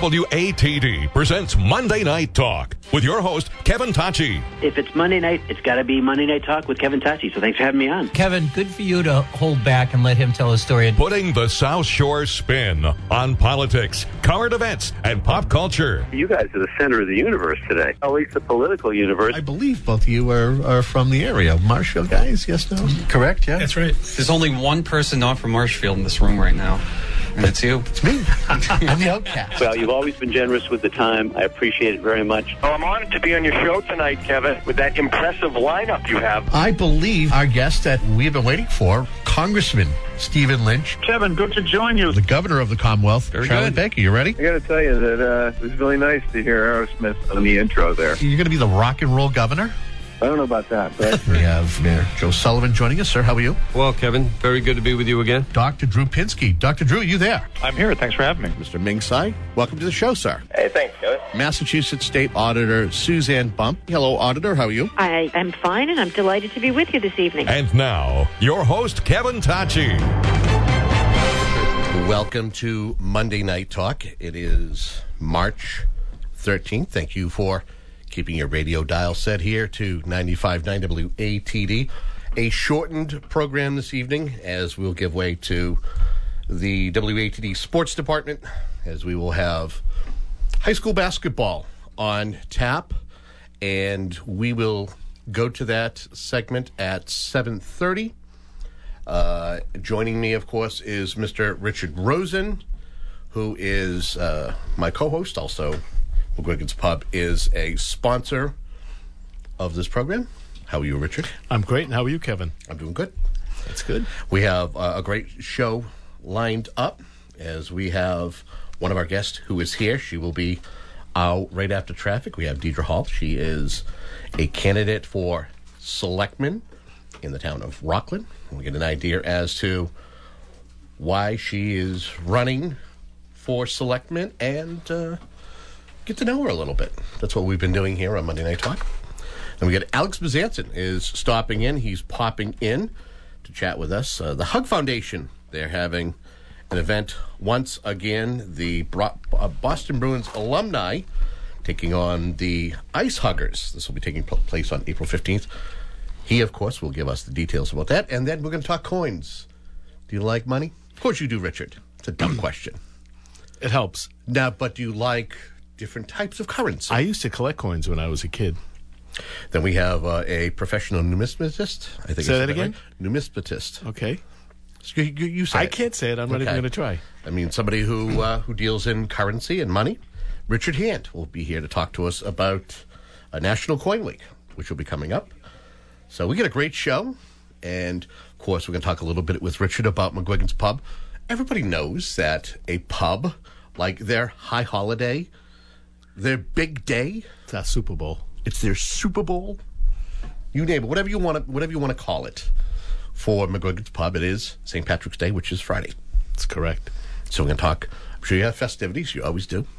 WATD presents Monday Night Talk with your host, Kevin Tachi. If it's Monday night, it's got to be Monday Night Talk with Kevin Tachi. So thanks for having me on. Kevin, good for you to hold back and let him tell a story. Putting the South Shore spin on politics, current events, and pop culture. You guys are the center of the universe today, at least the political universe. I believe both of you are from the area. Marshall guys, yes, no? Correct, yeah? That's right. There's only one person not from Marshfield in this room right now, and it's you. It's me. I'm the outcast. Well, you've always been generous with the time. I appreciate it very much. Well, I'm honored to be on your show tonight, Kevin, with that impressive lineup you have. I believe our guest that we've been waiting for, Congressman Stephen Lynch. Kevin, good to join you. The governor of the Commonwealth, Charlie Baker. You ready? I got to tell you that it was really nice to hear Aerosmith on the intro there. You're going to be the rock and roll governor? I don't know about that, but We have Mayor Joe Sullivan joining us. Sir, how are you? Well, Kevin, very good to be with you again. Dr. Drew Pinsky. Dr. Drew, are you there? I'm here. Thanks for having me. Mr. Ming Tsai, welcome to the show, sir. Hey, thanks, Kevin. Massachusetts State Auditor Suzanne Bump. Hello, Auditor. How are you? I am fine, and I'm delighted to be with you this evening. And now, your host, Kevin Tachi. Welcome to Monday Night Talk. It is March 13th. Thank you for keeping your radio dial set here to 95.9 WATD. A shortened program this evening as we'll give way to the WATD Sports Department, as we will have high school basketball on tap, and we will go to that segment at 7:30. Joining me, of course, is Mr. Richard Rosen, who is my co-host. Also, McGuigan's Pub is a sponsor of this program. How are you, Richard? I'm great, and how are you, Kevin? I'm doing good. That's good. We have a great show lined up, as we have one of our guests who is here. She will be out right after traffic. We have Deidre Hall. She is a candidate for selectman in the town of Rockland. We'll get an idea as to why she is running for selectman and get to know her a little bit. That's what we've been doing here on Monday Night Talk. And we get Alex Bezanson is stopping in. He's popping in to chat with us. The Hug Foundation, they're having an event once again. The Boston Bruins alumni taking on the Ice Huggers. This will be taking place on April 15th. He, of course, will give us the details about that. And then we're going to talk coins. Do you like money? Of course you do, Richard. It's a dumb question. It helps. Now, but do you like different types of currency? I used to collect coins when I was a kid. Then we have a professional numismatist. I think. Say that again? Right? Numismatist. Okay. So you say I it. can't say it. I'm not even going to try. I mean, somebody who deals in currency and money. Richard Hand will be here to talk to us about a National Coin Week, which will be coming up. So we get a great show. And, of course, we're going to talk a little bit with Richard about McGuigan's Pub. Everybody knows that a pub, like their high holiday, their big day, It's our Super Bowl. it's their Super Bowl. You name it, whatever you want to call it. For McGuigan's Pub, it is St. Patrick's Day, which is Friday. That's correct. So we're going to talk. I'm sure you have festivities. You always do.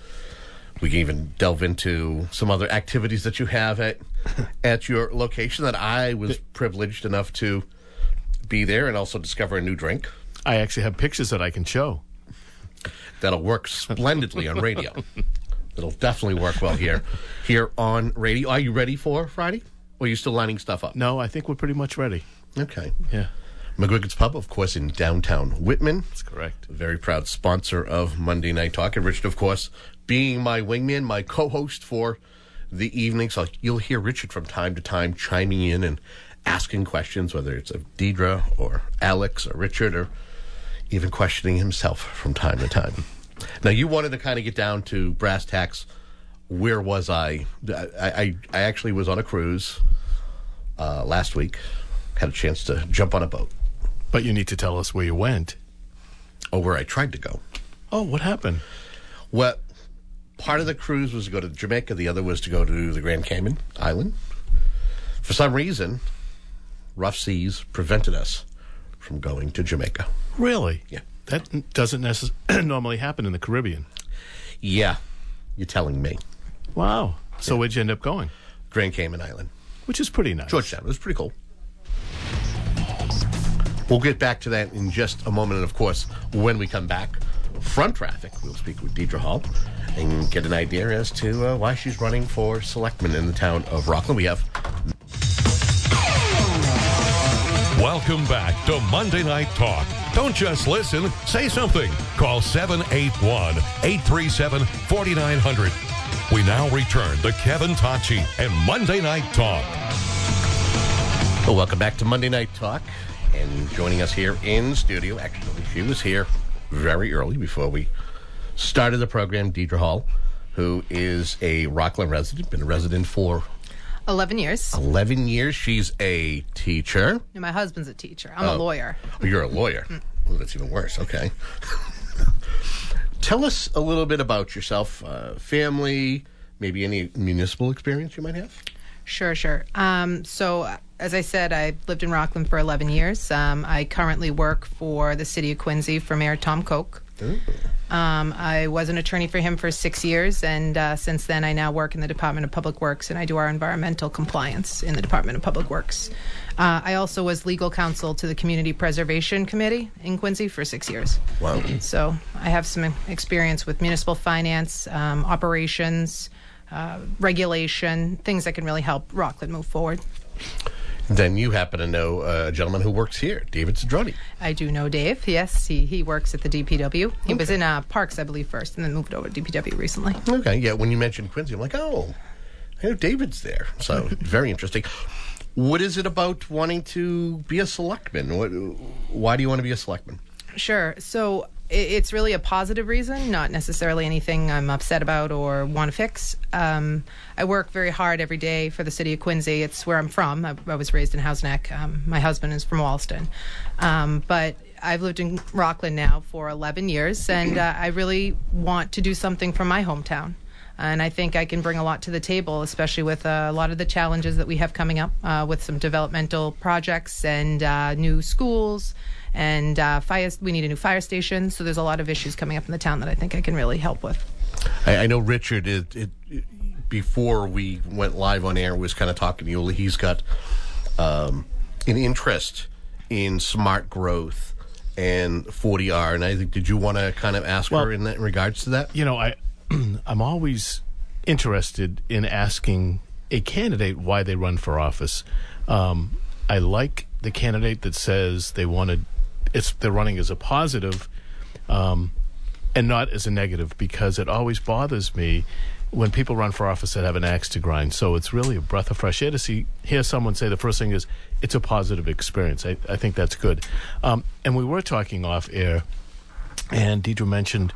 We can even delve into some other activities that you have at your location that I was privileged enough to be there and also discover a new drink. I actually have pictures that I can show. That'll work splendidly on radio. It'll definitely work well here on radio. Are you ready for Friday? Or are you still lining stuff up? No, I think we're pretty much ready. Okay. Yeah. McGuigan's Pub, of course, in downtown Whitman. That's correct. A very proud sponsor of Monday Night Talk. And Richard, of course, being my wingman, my co-host for the evening. So you'll hear Richard from time to time chiming in and asking questions, whether it's of Deidre or Alex or Richard, or even questioning himself from time to time. Now, you wanted to kind of get down to brass tacks. Where was I? I actually was on a cruise last week. Had a chance to jump on a boat. But you need to tell us where you went. Oh, where I tried to go. Oh, what happened? Well, part of the cruise was to go to Jamaica. The other was to go to the Grand Cayman Island. For some reason, rough seas prevented us from going to Jamaica. Really? Yeah. That doesn't normally happen in the Caribbean. Yeah, you're telling me. Wow. So where'd you end up going? Grand Cayman Island. Which is pretty nice. Georgetown. It was pretty cool. We'll get back to that in just a moment. And, of course, when we come back from traffic, we'll speak with Deidre Hall. and get an idea as to why she's running for selectman in the town of Rockland. We have... Welcome back to Monday Night Talk. Don't just listen, say something. Call 781-837-4900. We now return to Kevin Tocci and Monday Night Talk. Well, welcome back to Monday Night Talk. And joining us here in studio, actually, she was here very early before we started the program, Deidre Hall, who is a Rockland resident, been a resident for 11 years. 11 years. She's a teacher. No, my husband's a teacher. I'm a lawyer. Oh, you're a lawyer. Oh, that's even worse. Okay. Tell us a little bit about yourself, family, maybe any municipal experience you might have. Sure. So, as I said, I lived in Rockland for 11 years. I currently work for the city of Quincy for Mayor Tom Koch. I was an attorney for him for 6 years, and since then I now work in the Department of Public Works, and I do our environmental compliance in the Department of Public Works. I also was legal counsel to the Community Preservation Committee in Quincy for 6 years. Wow. So I have some experience with municipal finance, operations, regulation, things that can really help Rockland move forward. Then you happen to know a gentleman who works here, David Cedrone. I do know Dave, yes. He works at the DPW. He was in Parks, I believe, first, and then moved over to DPW recently. Okay, yeah, when you mentioned Quincy, I'm like, oh, I know David's there. So, very interesting. What is it about wanting to be a selectman? Why do you want to be a selectman? Sure. So it's really a positive reason, not necessarily anything I'm upset about or want to fix. I work very hard every day for the city of Quincy. It's where I'm from. I was raised in Housneck. My husband is from Walston. But I've lived in Rockland now for 11 years, and I really want to do something for my hometown. And I think I can bring a lot to the table, especially with a lot of the challenges that we have coming up with some developmental projects and new schools. And we need a new fire station, so there's a lot of issues coming up in the town that I think I can really help with. I know Richard, before we went live on air, was kind of talking to you. He's got an interest in smart growth and 40R, and I think, did you want to kind of ask her in regards to that? You know, I'm always interested in asking a candidate why they run for office. I like the candidate that says they're running as a positive and not as a negative, because it always bothers me when people run for office that have an axe to grind. So it's really a breath of fresh air to hear someone say the first thing is it's a positive experience. I think that's good. And we were talking off air, and Deidre mentioned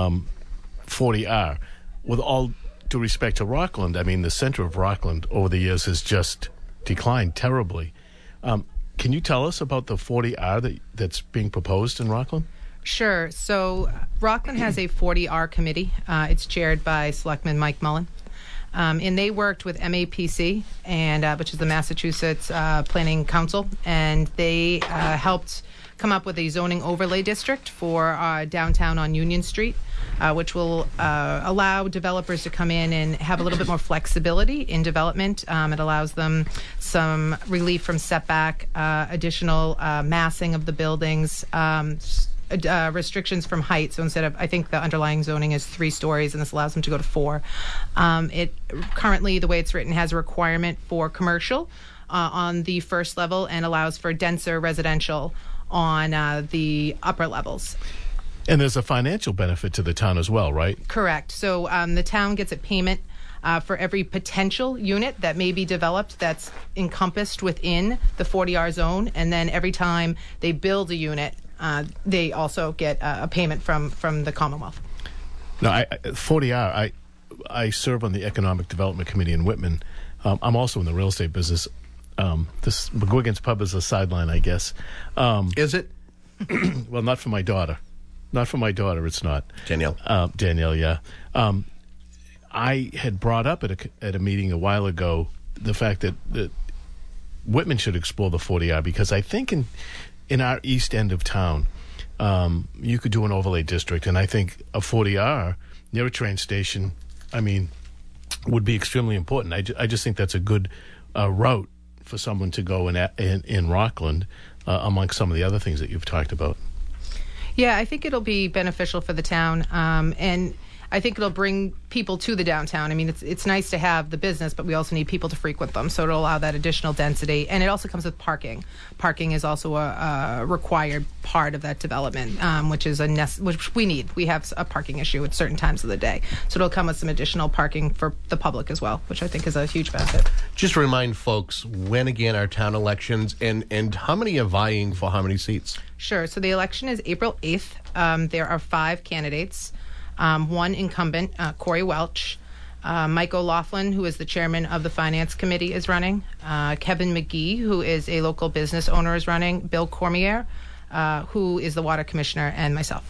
40R. With all due respect to Rockland, I mean, the center of Rockland over the years has just declined terribly. Can you tell us about the 40R that's being proposed in Rockland? Sure. So Rockland has a 40R committee. It's chaired by Selectman Mike Mullen. And they worked with MAPC, which is the Massachusetts Planning Council, and they helped come up with a zoning overlay district for downtown on Union Street, which will allow developers to come in and have a little bit more flexibility in development. It allows them some relief from setback, additional massing of the buildings, restrictions from height. So instead of, I think the underlying zoning is 3 stories, and this allows them to go to 4. It currently, the way it's written, has a requirement for commercial on the first level and allows for denser residential on the upper levels. And there's a financial benefit to the town as well, right? Correct. So the town gets a payment for every potential unit that may be developed that's encompassed within the 40R zone, and then every time they build a unit, they also get a payment from the Commonwealth. No, 40R, I serve on the Economic Development Committee in Whitman. I'm also in the real estate business. This McGuigan's Pub is a sideline, I guess. Is it? Well, not for my daughter. Not for my daughter, it's not. Danielle? Danielle, yeah. I had brought up at a meeting a while ago the fact that Whitman should explore the 40R, because I think in our east end of town, you could do an overlay district, and I think a 40R near a train station, would be extremely important. I just think that's a good route for someone to go in Rockland, among some of the other things that you've talked about. Yeah, I think it'll be beneficial for the town. And I think it'll bring people to the downtown. I mean, it's nice to have the business, but we also need people to frequent them, so it'll allow that additional density. And it also comes with parking. Parking is also a required part of that development, which is which we need. We have a parking issue at certain times of the day, so it'll come with some additional parking for the public as well, which I think is a huge benefit. Just remind folks when again our town elections and how many are vying for how many seats? Sure. So the election is April 8th. There are 5 candidates. One incumbent, Corey Welch. Mike O'Laughlin, who is the chairman of the Finance Committee, is running. Kevin McGee, who is a local business owner, is running. Bill Cormier, who is the water commissioner, and myself.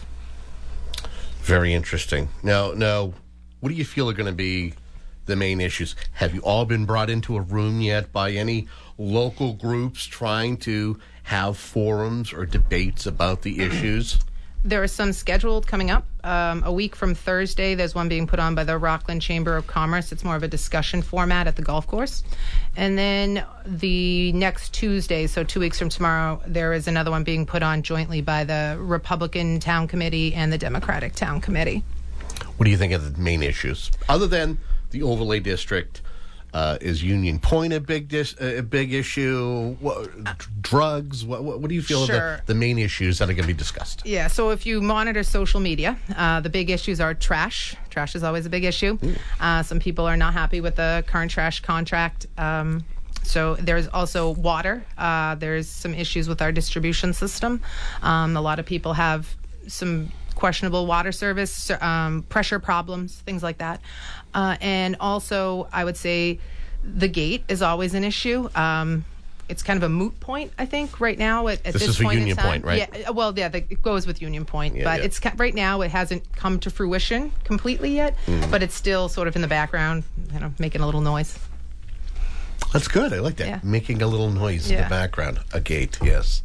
Very interesting. Now, what do you feel are going to be the main issues? Have you all been brought into a room yet by any local groups trying to have forums or debates about the issues? There are some scheduled coming up. A week from Thursday, there's one being put on by the Rockland Chamber of Commerce. It's more of a discussion format at the golf course. And then the next Tuesday, so 2 weeks from tomorrow, there is another one being put on jointly by the Republican Town Committee and the Democratic Town Committee. What do you think are the main issues? Other than the overlay district, is Union Point a big issue? Drugs? What do you feel are the main issues that are going to be discussed? Yeah, so if you monitor social media, the big issues are trash. Trash is always a big issue. Some people are not happy with the current trash contract. So there's also water. There's some issues with our distribution system. A lot of people have some questionable water service, pressure problems, things like that. And also, I would say the gate is always an issue. It's kind of a moot point, I think, right now at this point in time. This is for Union Point, right? Yeah, well, yeah, it goes with Union Point. But it's right now, it hasn't come to fruition completely yet, but it's still sort of in the background, making a little noise. That's good. I like that. Yeah. Making a little noise in the background. A gate, yes.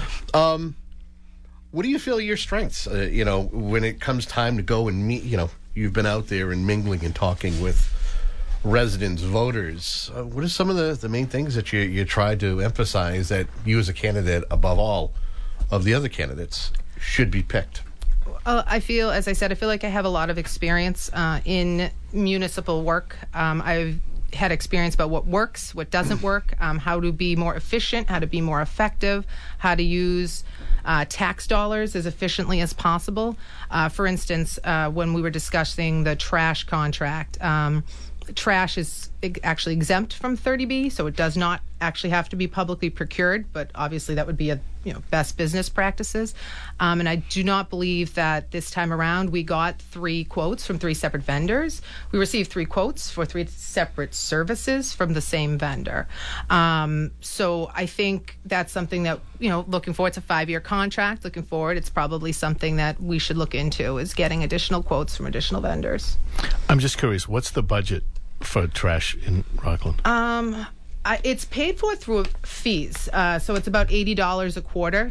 What do you feel are your strengths? When it comes time to go and meet, you've been out there and mingling and talking with residents, voters. What are some of the main things that you try to emphasize that you as a candidate, above all of the other candidates, should be picked? I feel like I have a lot of experience in municipal work. I've had experience about what works, what doesn't work, how to be more efficient, how to be more effective, how to use tax dollars as efficiently as possible. For instance, when we were discussing the trash contract, trash is actually exempt from 30B, so it does not actually have to be publicly procured, but obviously that would be best business practices. And I do not believe that this time around we got 3 quotes from 3 separate vendors. We received 3 quotes for 3 separate services from the same vendor. So I think that's something that, looking forward, it's a 5-year contract. Looking forward, it's probably something that we should look into, is getting additional quotes from additional vendors. I'm just curious, what's the budget for trash in Rockland? It's paid for through fees, so it's about $80 a quarter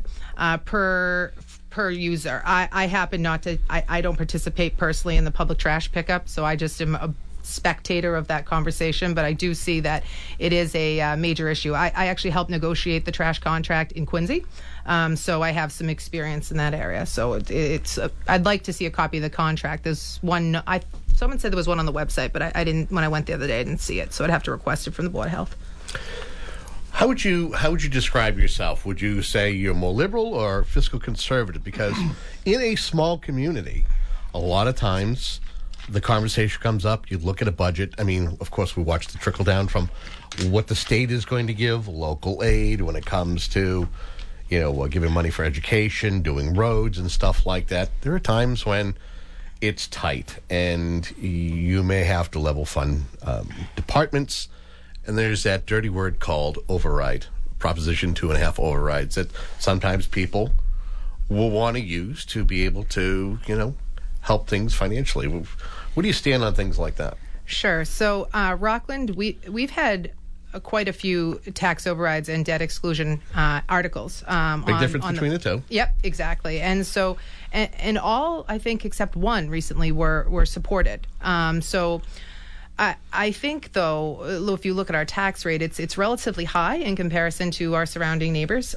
per user. I happen not to. I don't participate personally in the public trash pickup, so I just am a spectator of that conversation. But I do see that it is a major issue. I actually helped negotiate the trash contract in Quincy, so I have some experience in that area. So it's. I'd like to see a copy of the contract. There's one. Someone said there was one on the website, but I didn't. When I went the other day, I didn't see it, so I'd have to request it from the Board of Health. How would you describe yourself? Would you say you're more liberal or fiscal conservative? Because in a small community, a lot of times the conversation comes up. You look at a budget. I mean, of course, we watch the trickle down from what the state is going to give, local aid when it comes to, giving money for education, doing roads and stuff like that. There are times when it's tight and you may have to level fund departments. And there's that dirty word called override, Proposition 2.5 overrides that sometimes people will want to use to be able to, help things financially. Where do you stand on things like that? Sure. So Rockland, we've had quite a few tax overrides and debt exclusion articles. Big difference between the two. Yep, exactly. And so, and all, I think, except one recently were supported. So I think, though, if you look at our tax rate, it's relatively high in comparison to our surrounding neighbors.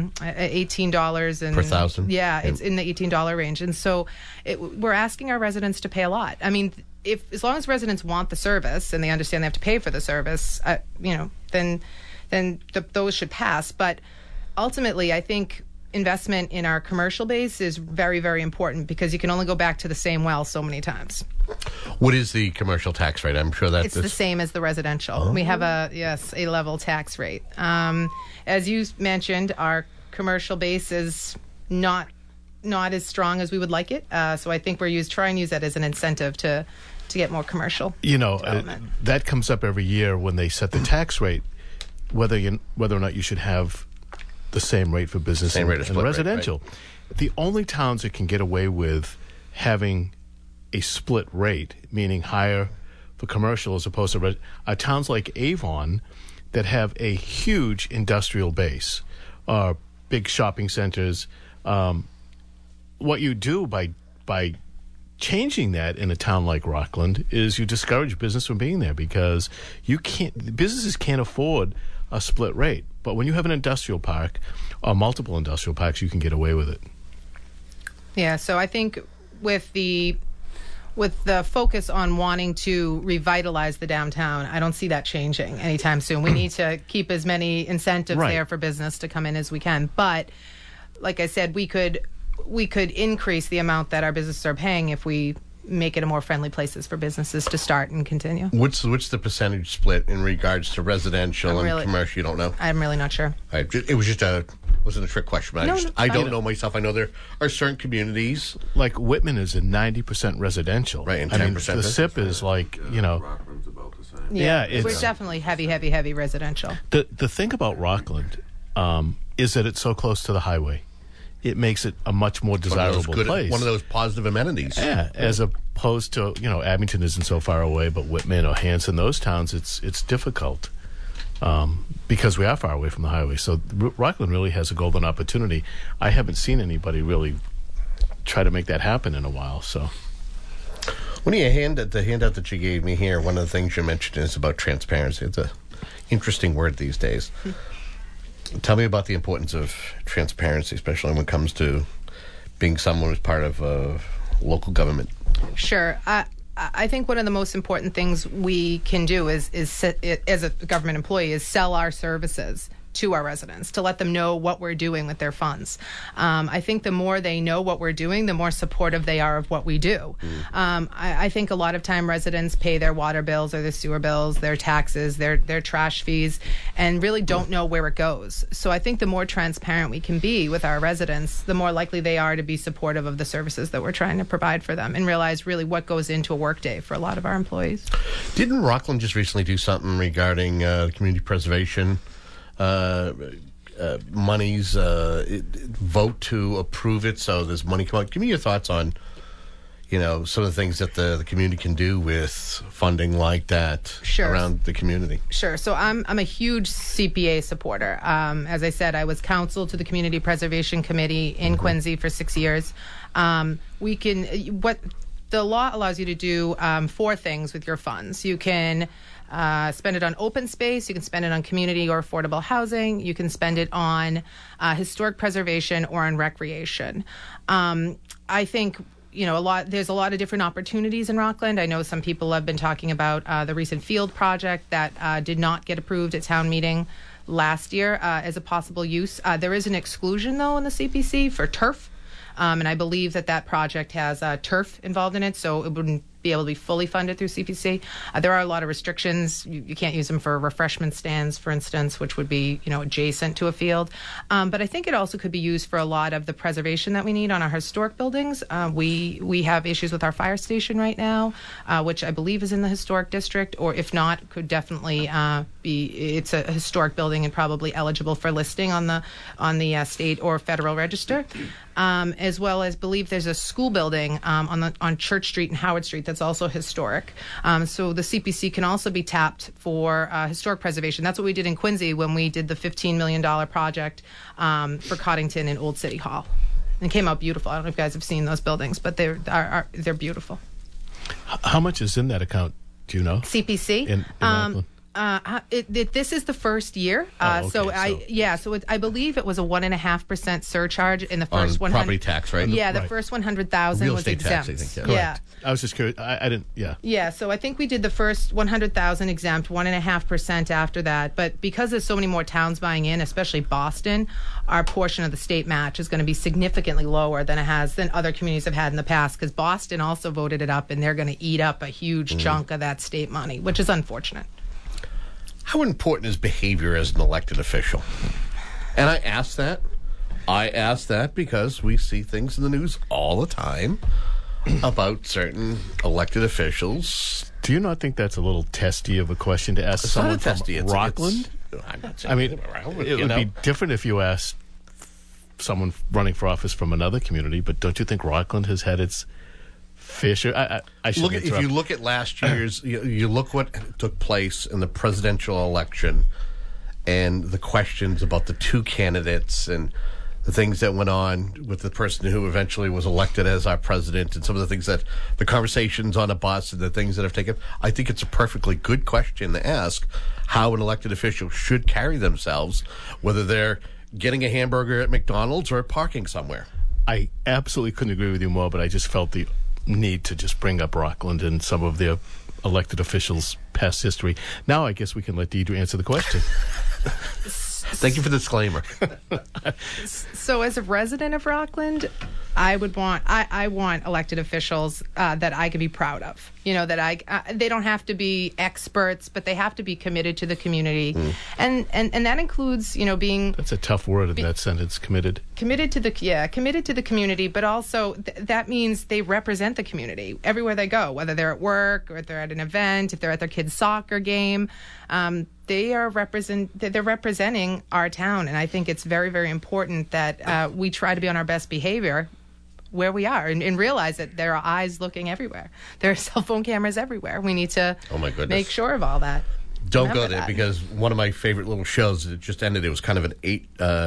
$18 and per thousand. Yeah, it's in the $18 range, and so we're asking our residents to pay a lot. I mean, as long as residents want the service and they understand they have to pay for the service, then those should pass. But ultimately, I think investment in our commercial base is very, very important because you can only go back to the same well so many times. What is the commercial tax rate? I'm sure that's the same as the residential. Oh. We have a level tax rate. As you mentioned, our commercial base is not as strong as we would like it. So I think we're trying to use that as an incentive to get more commercial. That comes up every year when they set the tax rate, whether or not you should have the same rate for business and residential. Right. The only towns that can get away with having a split rate, meaning higher for commercial as opposed to are towns like Avon that have a huge industrial base, big shopping centers. What you do by changing that in a town like Rockland is you discourage business from being there because businesses can't afford a split rate. But when you have an industrial park or multiple industrial parks, you can get away with it. Yeah, so I think with the focus on wanting to revitalize the downtown, I don't see that changing anytime soon. We need to keep as many incentives there for business to come in as we can. But like I said, we could increase the amount that our businesses are paying if we make it a more friendly places for businesses to start and continue. What's the percentage split in regards to residential and commercial? You don't know? I'm really not sure. It was just wasn't a trick question. But I don't know myself. I know there are certain communities. Like Whitman is a 90% residential. Right, and 10% the SIP is like, Rockland's about the same. Yeah, we're definitely heavy residential. The thing about Rockland is that it's so close to the highway. It makes it a much more desirable place. One of those positive amenities. Yeah, as opposed to, Abington isn't so far away, but Whitman or Hanson, those towns, it's difficult because we are far away from the highway. So Rockland really has a golden opportunity. I haven't seen anybody really try to make that happen in a while. So, when you the handout that you gave me here, one of the things you mentioned is about transparency. It's an interesting word these days. Tell me about the importance of transparency, especially when it comes to being someone who's part of local government. Sure. I think one of the most important things we can do is as a government employee is sell our services to our residents, to let them know what we're doing with their funds. I think the more they know what we're doing, the more supportive they are of what we do. I think a lot of time residents pay their water bills or their sewer bills, their taxes, their trash fees, and really don't know where it goes. So I think the more transparent we can be with our residents, the more likely they are to be supportive of the services that we're trying to provide for them and realize really what goes into a workday for a lot of our employees. Didn't Rockland just recently do something regarding community preservation? Monies, vote to approve it, so there's money come out. Give me your thoughts on, some of the things that the community can do with funding like that around the community. Sure. So I'm a huge CPA supporter. As I said, I was counsel to the Community Preservation Committee in Quincy for 6 years. What the law allows you to do 4 things with your funds. You can spend it on open space. You can spend it on community or affordable housing. You can spend it on historic preservation or on recreation. I think there's a lot of different opportunities in Rockland. I know some people have been talking about the recent field project that did not get approved at town meeting last year as a possible use. There is an exclusion though in the CPC for turf. And I believe that project has turf involved in it, so it wouldn't be able to be fully funded through CPC. There are a lot of restrictions. You can't use them for refreshment stands, for instance, which would be adjacent to a field. But I think it also could be used for a lot of the preservation that we need on our historic buildings. We have issues with our fire station right now, which I believe is in the historic district, or if not, could definitely be. It's a historic building and probably eligible for listing on the state or federal register. As well as believe there's a school building on Church Street and Howard Street that's also historic. So the CPC can also be tapped for historic preservation. That's what we did in Quincy when we did the $15 million project for Coddington and Old City Hall. And it came out beautiful. I don't know if you guys have seen those buildings, but they're beautiful. How much is in that account Do you know? CPC. In Rockland? This is the first year, okay, so I believe it was a 1.5% surcharge in the first on property tax, right? Yeah, the Right. first 100,000 Real was estate exempt. tax, I think, yeah. Yeah. I was just curious. I didn't. Yeah. Yeah, so I think we did the first 100,000 exempt, 1.5% after that. But because there's so many more towns buying in, especially Boston, our portion of the state match is going to be significantly lower than other communities have had in the past. Because Boston also voted it up, and they're going to eat up a huge chunk of that state money, which is unfortunate. How important is behavior as an elected official? And I ask that because we see things in the news all the time about certain elected officials. Do you not think that's a little testy of a question to ask someone from Rockland? I'm not saying I mean, it it would be different if you asked someone running for office from another community, but don't you think Rockland has had its Fisher, I should if you look at last year's, you look what took place in the presidential election, and the questions about the two candidates and the things that went on with the person who eventually was elected as our president, and some of the things that the conversations on a bus and the things that have taken. I think it's a perfectly good question to ask how an elected official should carry themselves, whether they're getting a hamburger at McDonald's or parking somewhere. I absolutely couldn't agree with you more, but I just felt the need to just bring up Rockland and some of their elected officials' past history. Now I guess we can let Deidre answer the question. Thank you for the disclaimer. So as a resident of Rockland, I want elected officials that I can be proud of. You know, that they don't have to be experts, but they have to be committed to the community. And that includes, being... That's a tough word in that sentence, committed. Committed to the community, but also that means they represent the community everywhere they go, whether they're at work or if they're at an event, if they're at their kid's soccer game. They're representing our town, and I think it's very, very important that we try to be on our best behavior where we are and realize that there are eyes looking everywhere. There are cell phone cameras everywhere. We need to make sure of all that. Don't go there, because one of my favorite little shows that just ended, it was kind of an 8...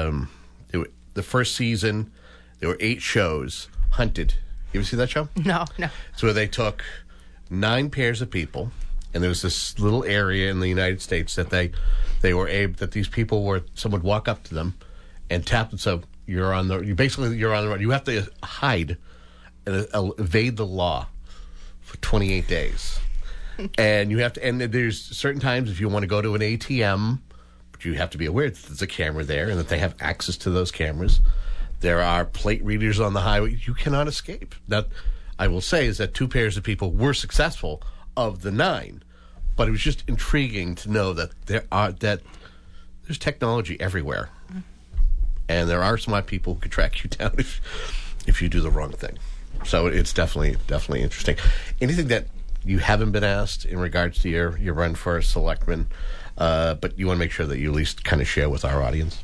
the first season, there were 8 shows. Hunted. You ever see that show? No. So they took 9 pairs of people, and there was this little area in the United States that they were able, that these people were, someone would walk up to them and tap them. So you're on the road. You have to hide and evade the law for 28 days. And you have to, and there's certain times if you want to go to an ATM, but you have to be aware that there's a camera there and that they have access to those cameras. There are plate readers on the highway. You cannot escape. That, I will say, is that 2 pairs of people were successful of the 9, but it was just intriguing to know that there's technology everywhere, and there are smart people who could track you down if you do the wrong thing. So it's definitely interesting. Anything that you haven't been asked in regards to your run for selectman, but you want to make sure that you at least kind of share with our audience?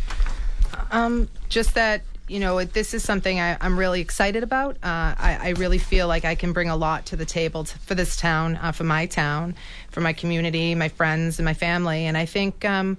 Just that, this is something I'm really excited about. I really feel like I can bring a lot to the table for this town, for my town, for my community, my friends, and my family. And I think, I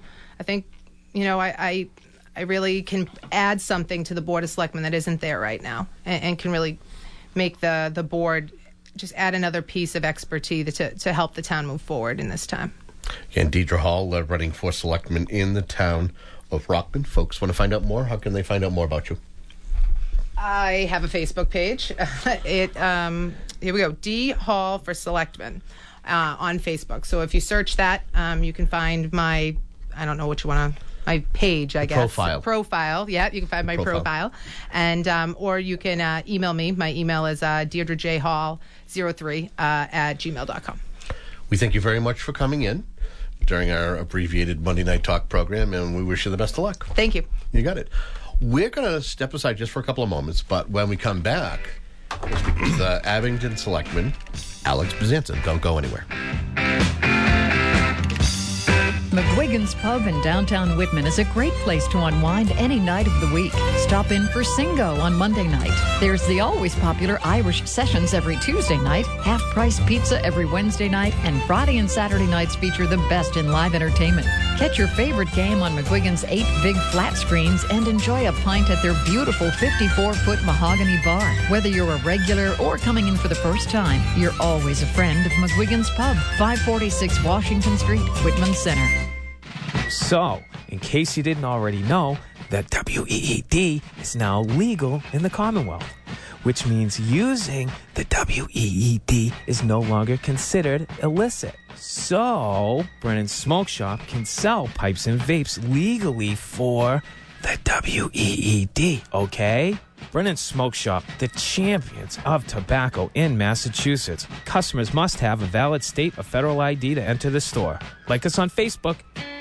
really can add something to the Board of Selectmen that isn't there right now, and can really make the board just add another piece of expertise to help the town move forward in this time. And Deidre Hall, running for selectman in the town of Rockland. Folks want to find out more? How can they find out more about you? I have a Facebook page. Here we go. D Hall for Selectman on Facebook. So if you search that, you can find my, I don't know what you want to, my page, I guess. Profile. Yeah, you can find my profile. And, or you can email me. My email is DeirdreJHall03 at gmail.com. We thank you very much for coming in during our abbreviated Monday Night Talk program, and we wish you the best of luck. Thank you. You got it. We're going to step aside just for a couple of moments, but when we come back, we'll speak with Abington Selectman Alex Bezanson. Don't go anywhere. McGuigan's Pub in downtown Whitman is a great place to unwind any night of the week. Stop in for Singo on Monday night. There's the always popular Irish Sessions every Tuesday night, half-price pizza every Wednesday night, and Friday and Saturday nights feature the best in live entertainment. Catch your favorite game on McGuigan's 8 big flat screens and enjoy a pint at their beautiful 54-foot mahogany bar. Whether you're a regular or coming in for the first time, you're always a friend of McGuigan's Pub, 546 Washington Street, Whitman Center. So, in case you didn't already know, that WEED is now legal in the Commonwealth, which means using the WEED is no longer considered illicit. So, Brennan's Smoke Shop can sell pipes and vapes legally for the WEED, okay? Brennan's Smoke Shop, the champions of tobacco in Massachusetts. Customers must have a valid state or federal ID to enter the store. Like us on Facebook.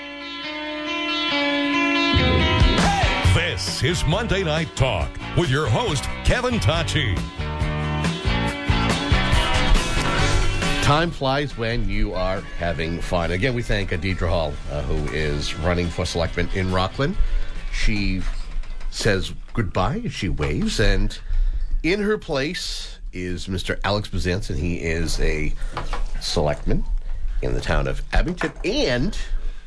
This is Monday Night Talk with your host, Kevin Tachi. Time flies when you are having fun. Again, we thank Deidre Hall, who is running for selectman in Rockland. She says goodbye, she waves, and in her place is Mr. Alex Bezanson. He is a selectman in the town of Abington, and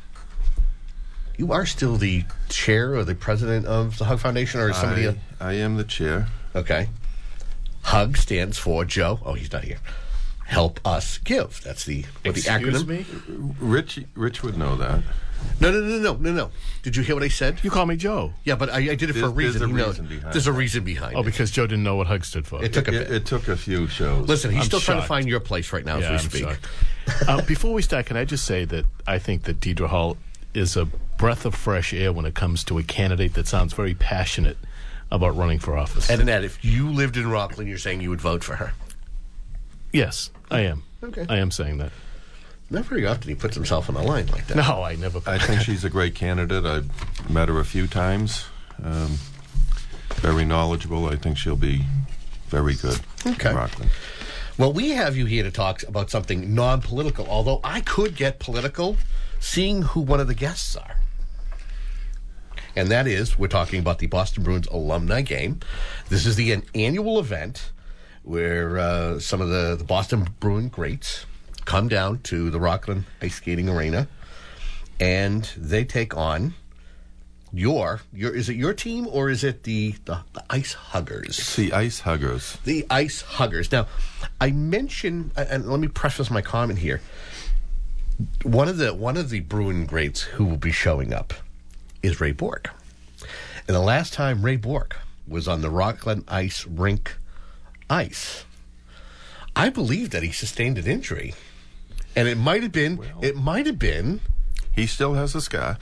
you are still the chair or the president of the Hug Foundation, or is somebody else? I am the chair. Okay. Hug stands for Joe. Oh, he's not here. Help Us Give. That's the acronym. Me? Rich would know that. No. Did you hear what I said? You call me Joe. Yeah, but I did it for a reason. There's a reason behind it. Oh, because Joe didn't know what Hug stood for. It took a bit. It took a few shows. Listen, he's still trying to shocked. find your place right now as we speak. Before we start, can I just say that I think that Deidre Hall is a breath of fresh air when it comes to a candidate that sounds very passionate about running for office. And Annette, if you lived in Rockland, you're saying you would vote for her? Yes, I am. Okay. I am saying that. Not very often he puts himself on the line like that. No, I never. I think she's a great candidate. I've met her a few times. Very knowledgeable. I think she'll be very good in Rockland. Well, we have you here to talk about something non-political, although I could get political seeing who one of the guests are. And that is, we're talking about the Boston Bruins alumni game. This is the annual event where some of the Boston Bruin greats come down to the Rockland Ice Skating Arena, and they take on your is it your team, or is it the Ice Huggers? It's the Ice Huggers. The Ice Huggers. Now, I mentioned, and let me preface my comment here, one of the Bruin greats who will be showing up is Ray Bork. And the last time Ray Bork was on the Rockland Ice Rink ice, I believe that he sustained an injury, and it might have been. He still has a scar.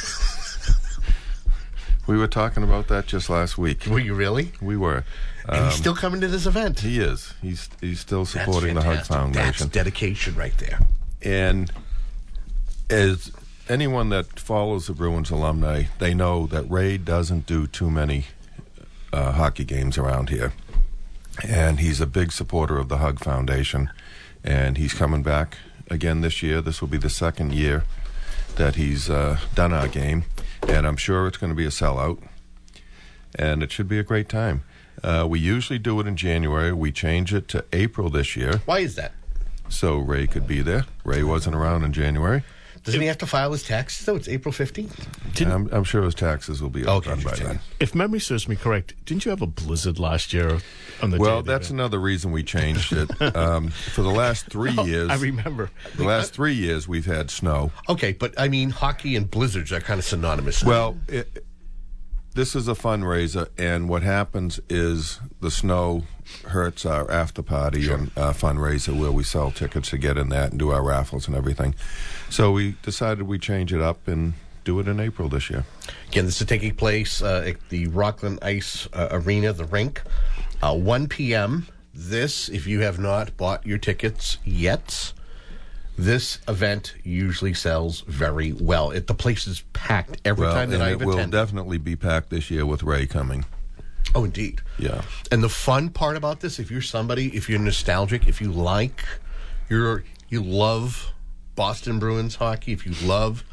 We were talking about that just last week. Were you really? We were. And he's still coming to this event. He is. He's still supporting the Hug Foundation. That's dedication right there. And as anyone that follows the Bruins alumni, they know that Ray doesn't do too many hockey games around here. And he's a big supporter of the Hug Foundation. And he's coming back again this year. This will be the second year that he's done our game. And I'm sure it's going to be a sellout. And it should be a great time. We usually do it in January. We change it to April this year. Why is that? So Ray could be there. Ray wasn't around in January. Doesn't he have to file his taxes, though? It's April 15th. I'm sure his taxes will be all done by then. If memory serves me correct, didn't you have a blizzard last year on the day? Well, that's another reason we changed it. For the last 3 years... I remember. The last 3 years, we've had snow. Okay, but I mean, hockey and blizzards are kind of synonymous. Well, this is a fundraiser, and what happens is the snow hurts our after party and fundraiser where we sell tickets to get in that and do our raffles and everything. So we decided we'd change it up and do it in April this year. Again, this is taking place at the Rockland Ice Arena, the rink, 1 p.m. This, if you have not bought your tickets yet, this event usually sells very well. The place is packed every time that I've attended. It will definitely be packed this year with Ray coming. Oh, indeed. Yeah. And the fun part about this, if you're nostalgic, if you like, you love Boston Bruins hockey, if you love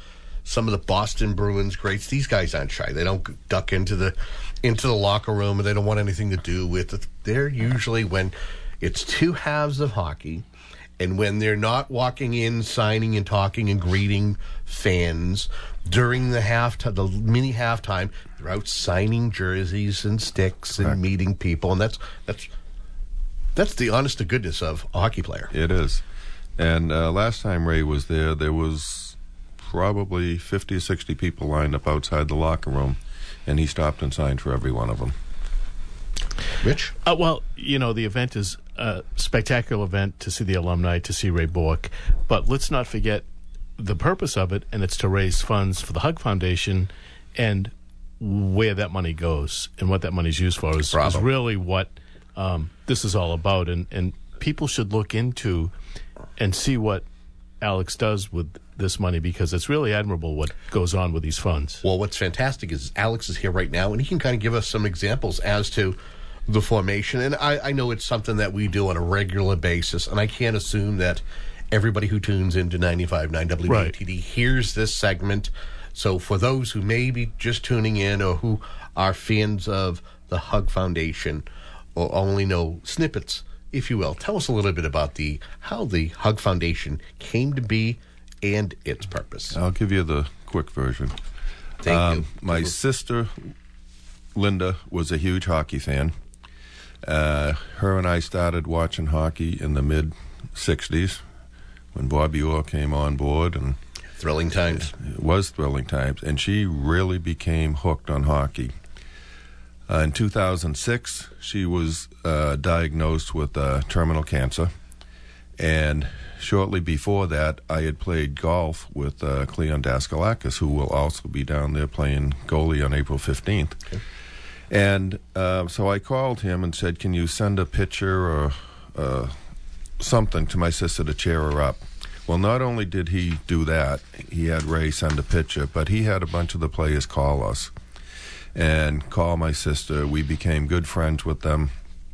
some of the Boston Bruins greats, these guys aren't shy. They don't duck into the locker room, and they don't want anything to do with it. They're usually, when it's two halves of hockey, and when they're not walking in, signing and talking and greeting fans during the mini halftime, they're out signing jerseys and sticks and meeting people, and that's the honest to goodness of a hockey player. It is. And last time Ray was there was probably 50 or 60 people lined up outside the locker room, and he stopped and signed for every one of them. Rich? Well, the event is a spectacular event to see the alumni, to see Ray Bourque. But let's not forget the purpose of it, and it's to raise funds for the Hug Foundation, and where that money goes and what that money's used for is really what this is all about. And people should look into and see what Alex does with this money, because it's really admirable what goes on with these funds. Well, what's fantastic is Alex is here right now, and he can kind of give us some examples as to the formation. And I know it's something that we do on a regular basis, and I can't assume that everybody who tunes into 95.9 WBTD hears this segment. So for those who may be just tuning in or who are fans of the Hug Foundation or only know snippets, if you will, tell us a little bit about how the Hug Foundation came to be and its purpose. I'll give you the quick version. Thank you. My sister, Linda, was a huge hockey fan. Her and I started watching hockey in the mid-'60s when Bobby Orr came on board. And thrilling times. It was thrilling times, and she really became hooked on hockey. In 2006, she was diagnosed with terminal cancer, and shortly before that, I had played golf with Cleon Daskalakis, who will also be down there playing goalie on April 15th. Okay. And so I called him and said, can you send a picture or something to my sister to cheer her up? Well, not only did he do that, he had Ray send a picture, but he had a bunch of the players call us and call my sister. We became good friends with them,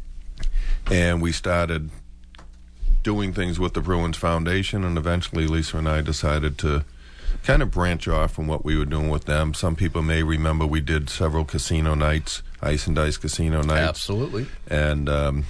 and we started doing things with the Bruins Foundation, and eventually Lisa and I decided to kind of branch off from what we were doing with them. Some people may remember we did several casino nights, Ice and Dice casino nights. Absolutely. And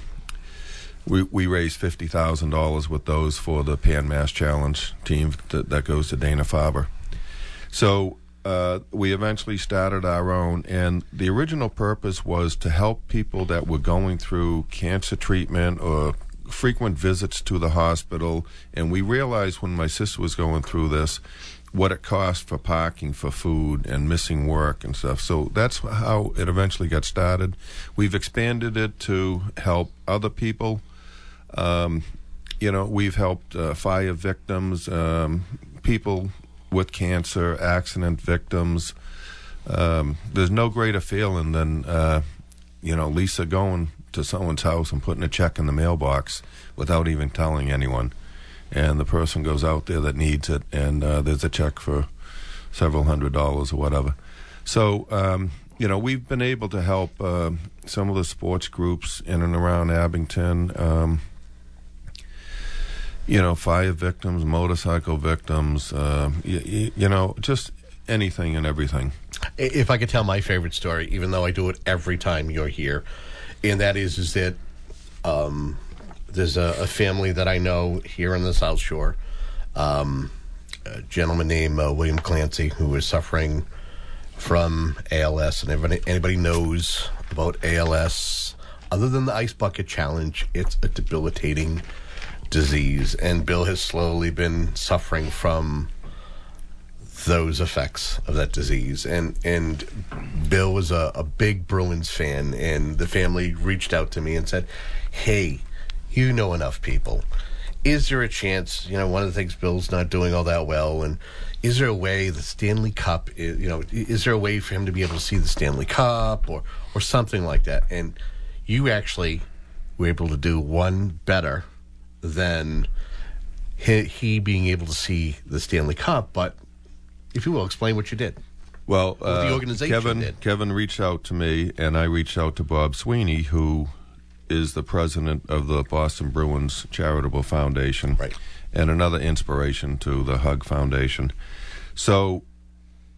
we raised $50,000 with those for the Pan Mass Challenge team that goes to Dana-Farber. So we eventually started our own, and the original purpose was to help people that were going through cancer treatment or frequent visits to the hospital. And we realized when my sister was going through this, what it cost for parking, for food, and missing work and stuff. So that's how it eventually got started. We've expanded it to help other people. We've helped fire victims, people with cancer, accident victims. There's no greater feeling than, Lisa going to someone's house and putting a check in the mailbox without even telling anyone. And the person goes out there that needs it, and there's a check for several $100s or whatever. So, we've been able to help some of the sports groups in and around Abington, fire victims, motorcycle victims, just anything and everything. If I could tell my favorite story, even though I do it every time you're here, and that is that there's a family that I know here in the South Shore, a gentleman named William Clancy, who is suffering from ALS, and anybody knows about ALS, other than the Ice Bucket Challenge, it's a debilitating disease, and Bill has slowly been suffering from those effects of that disease. And Bill was a big Bruins fan, and the family reached out to me and said, hey, you know enough people. Is there a chance, one of the things, Bill's not doing all that well, and is there a way the Stanley Cup, is there a way for him to be able to see the Stanley Cup or something like that? And you actually were able to do one better than he being able to see the Stanley Cup, but if you will, explain what you did. Well, the organization Kevin reached out to me, and I reached out to Bob Sweeney, who is the president of the Boston Bruins Charitable Foundation, right, and another inspiration to the Hug Foundation. So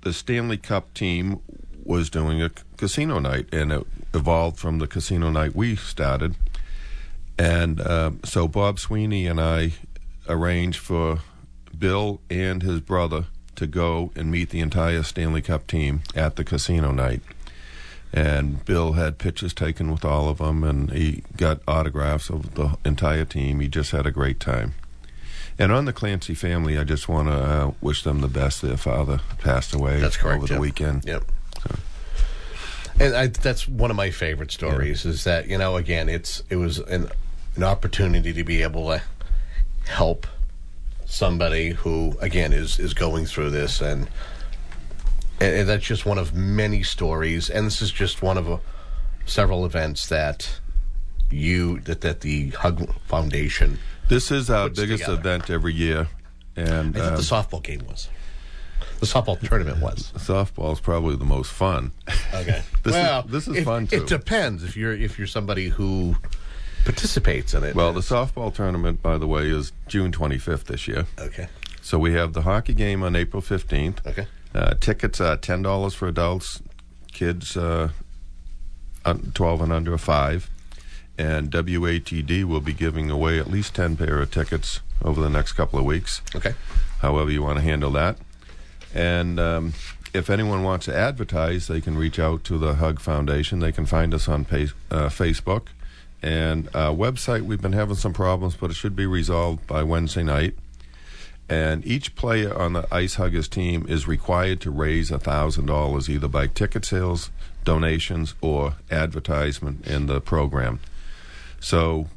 the Stanley Cup team was doing a casino night, and it evolved from the casino night we started. And so Bob Sweeney and I arranged for Bill and his brother to go and meet the entire Stanley Cup team at the casino night. And Bill had pictures taken with all of them, and he got autographs of the entire team. He just had a great time. And on the Clancy family, I just want to wish them the best. Their father passed away over the weekend. Yep. So. And that's one of my favorite stories, is that, again, it was an opportunity to be able to help somebody who, again, is going through this, and that's just one of many stories, and this is just one of several events that the Hug Foundation. This is our biggest event every year, and I think the softball game was. The softball tournament was. Softball is probably the most fun. Okay. This is fun too. It depends if you're somebody who participates in it. Well, the softball tournament, by the way, is June 25th this year. Okay. So we have the hockey game on April 15th. Okay. Tickets are $10 for adults, kids 12 and under are $5. And WATD will be giving away at least 10 pair of tickets over the next couple of weeks. Okay. However you want to handle that. And if anyone wants to advertise, they can reach out to the Hug Foundation. They can find us on Facebook. And website, we've been having some problems, but it should be resolved by Wednesday night. And each player on the Ice Huggers team is required to raise $1,000 either by ticket sales, donations, or advertisement in the program. So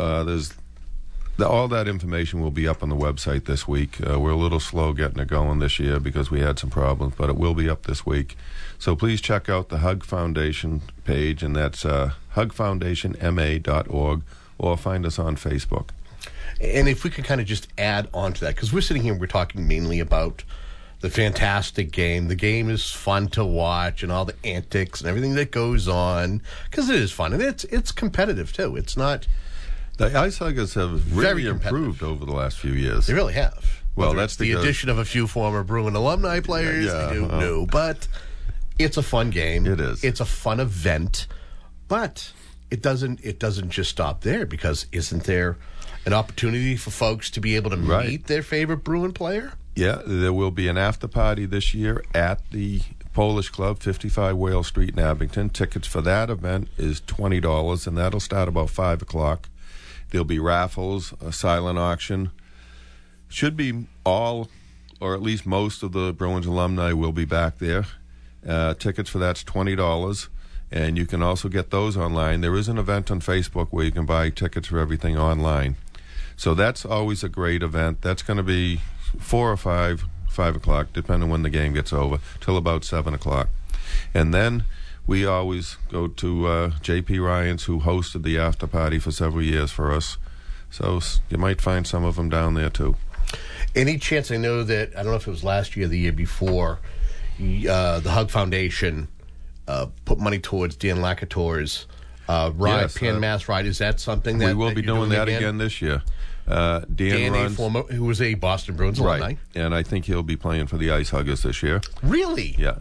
all that information will be up on the website this week. We're a little slow getting it going this year because we had some problems, but it will be up this week. So please check out the Hug Foundation page, and that's hugfoundationma.org, or find us on Facebook. And if we could kind of just add on to that, because we're sitting here and we're talking mainly about the fantastic game. The game is fun to watch, and all the antics and everything that goes on, because it is fun, and it's competitive too. It's not. The Ice Huggers have really improved over the last few years. They really have. Well, Whether that's the addition of a few former Bruin alumni players. I don't know, but it's a fun game. It is. It's a fun event, but it doesn't just stop there, because isn't there an opportunity for folks to be able to meet their favorite Bruin player? Yeah, there will be an after party this year at the Polish Club, 55 Whale Street in Abington. Tickets for that event is $20, and that'll start about 5 o'clock. There'll be raffles, a silent auction. Should be all, or at least most of the Bruins alumni will be back there. Tickets for that's $20, and you can also get those online. There is an event on Facebook where you can buy tickets for everything online. So that's always a great event. That's going to be 4 or 5 o'clock, depending on when the game gets over, till about 7 o'clock. And then we always go to J.P. Ryan's, who hosted the after party for several years for us. So you might find some of them down there, too. Any chance, I know that, I don't know if it was last year or the year before, the Hug Foundation put money towards Dan Lacatour's ride, Pan Mass ride. Is that something that we will be doing that again this year? Dan runs, who was a Boston Bruins alumni. And I think he'll be playing for the Ice Huggers this year. Really? Yeah.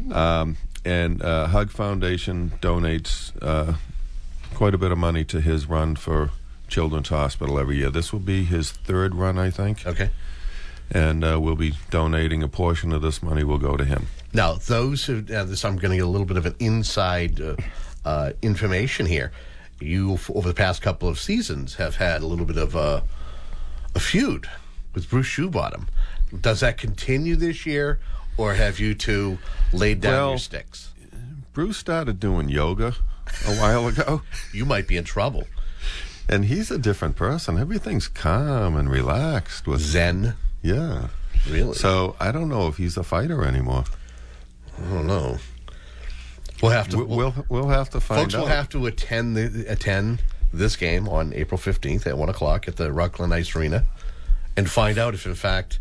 And Hug Foundation donates quite a bit of money to his run for Children's Hospital every year. This will be his third run, I think. Okay. And we'll be donating a portion of this money will go to him. Now, those who, I'm going to get a little bit of an inside information here. You, over the past couple of seasons, have had a little bit of a feud with Bruce Shoebottom. Does that continue this year, or have you two laid down your sticks? Bruce started doing yoga a while ago. You might be in trouble. And he's a different person. Everything's calm and relaxed. With Zen? Yeah. Really? So I don't know if he's a fighter anymore. I don't know. We'll have to. We'll have to find out. Folks will have to attend this game on April 15th at 1 o'clock at the Rockland Ice Arena, and find out if, in fact,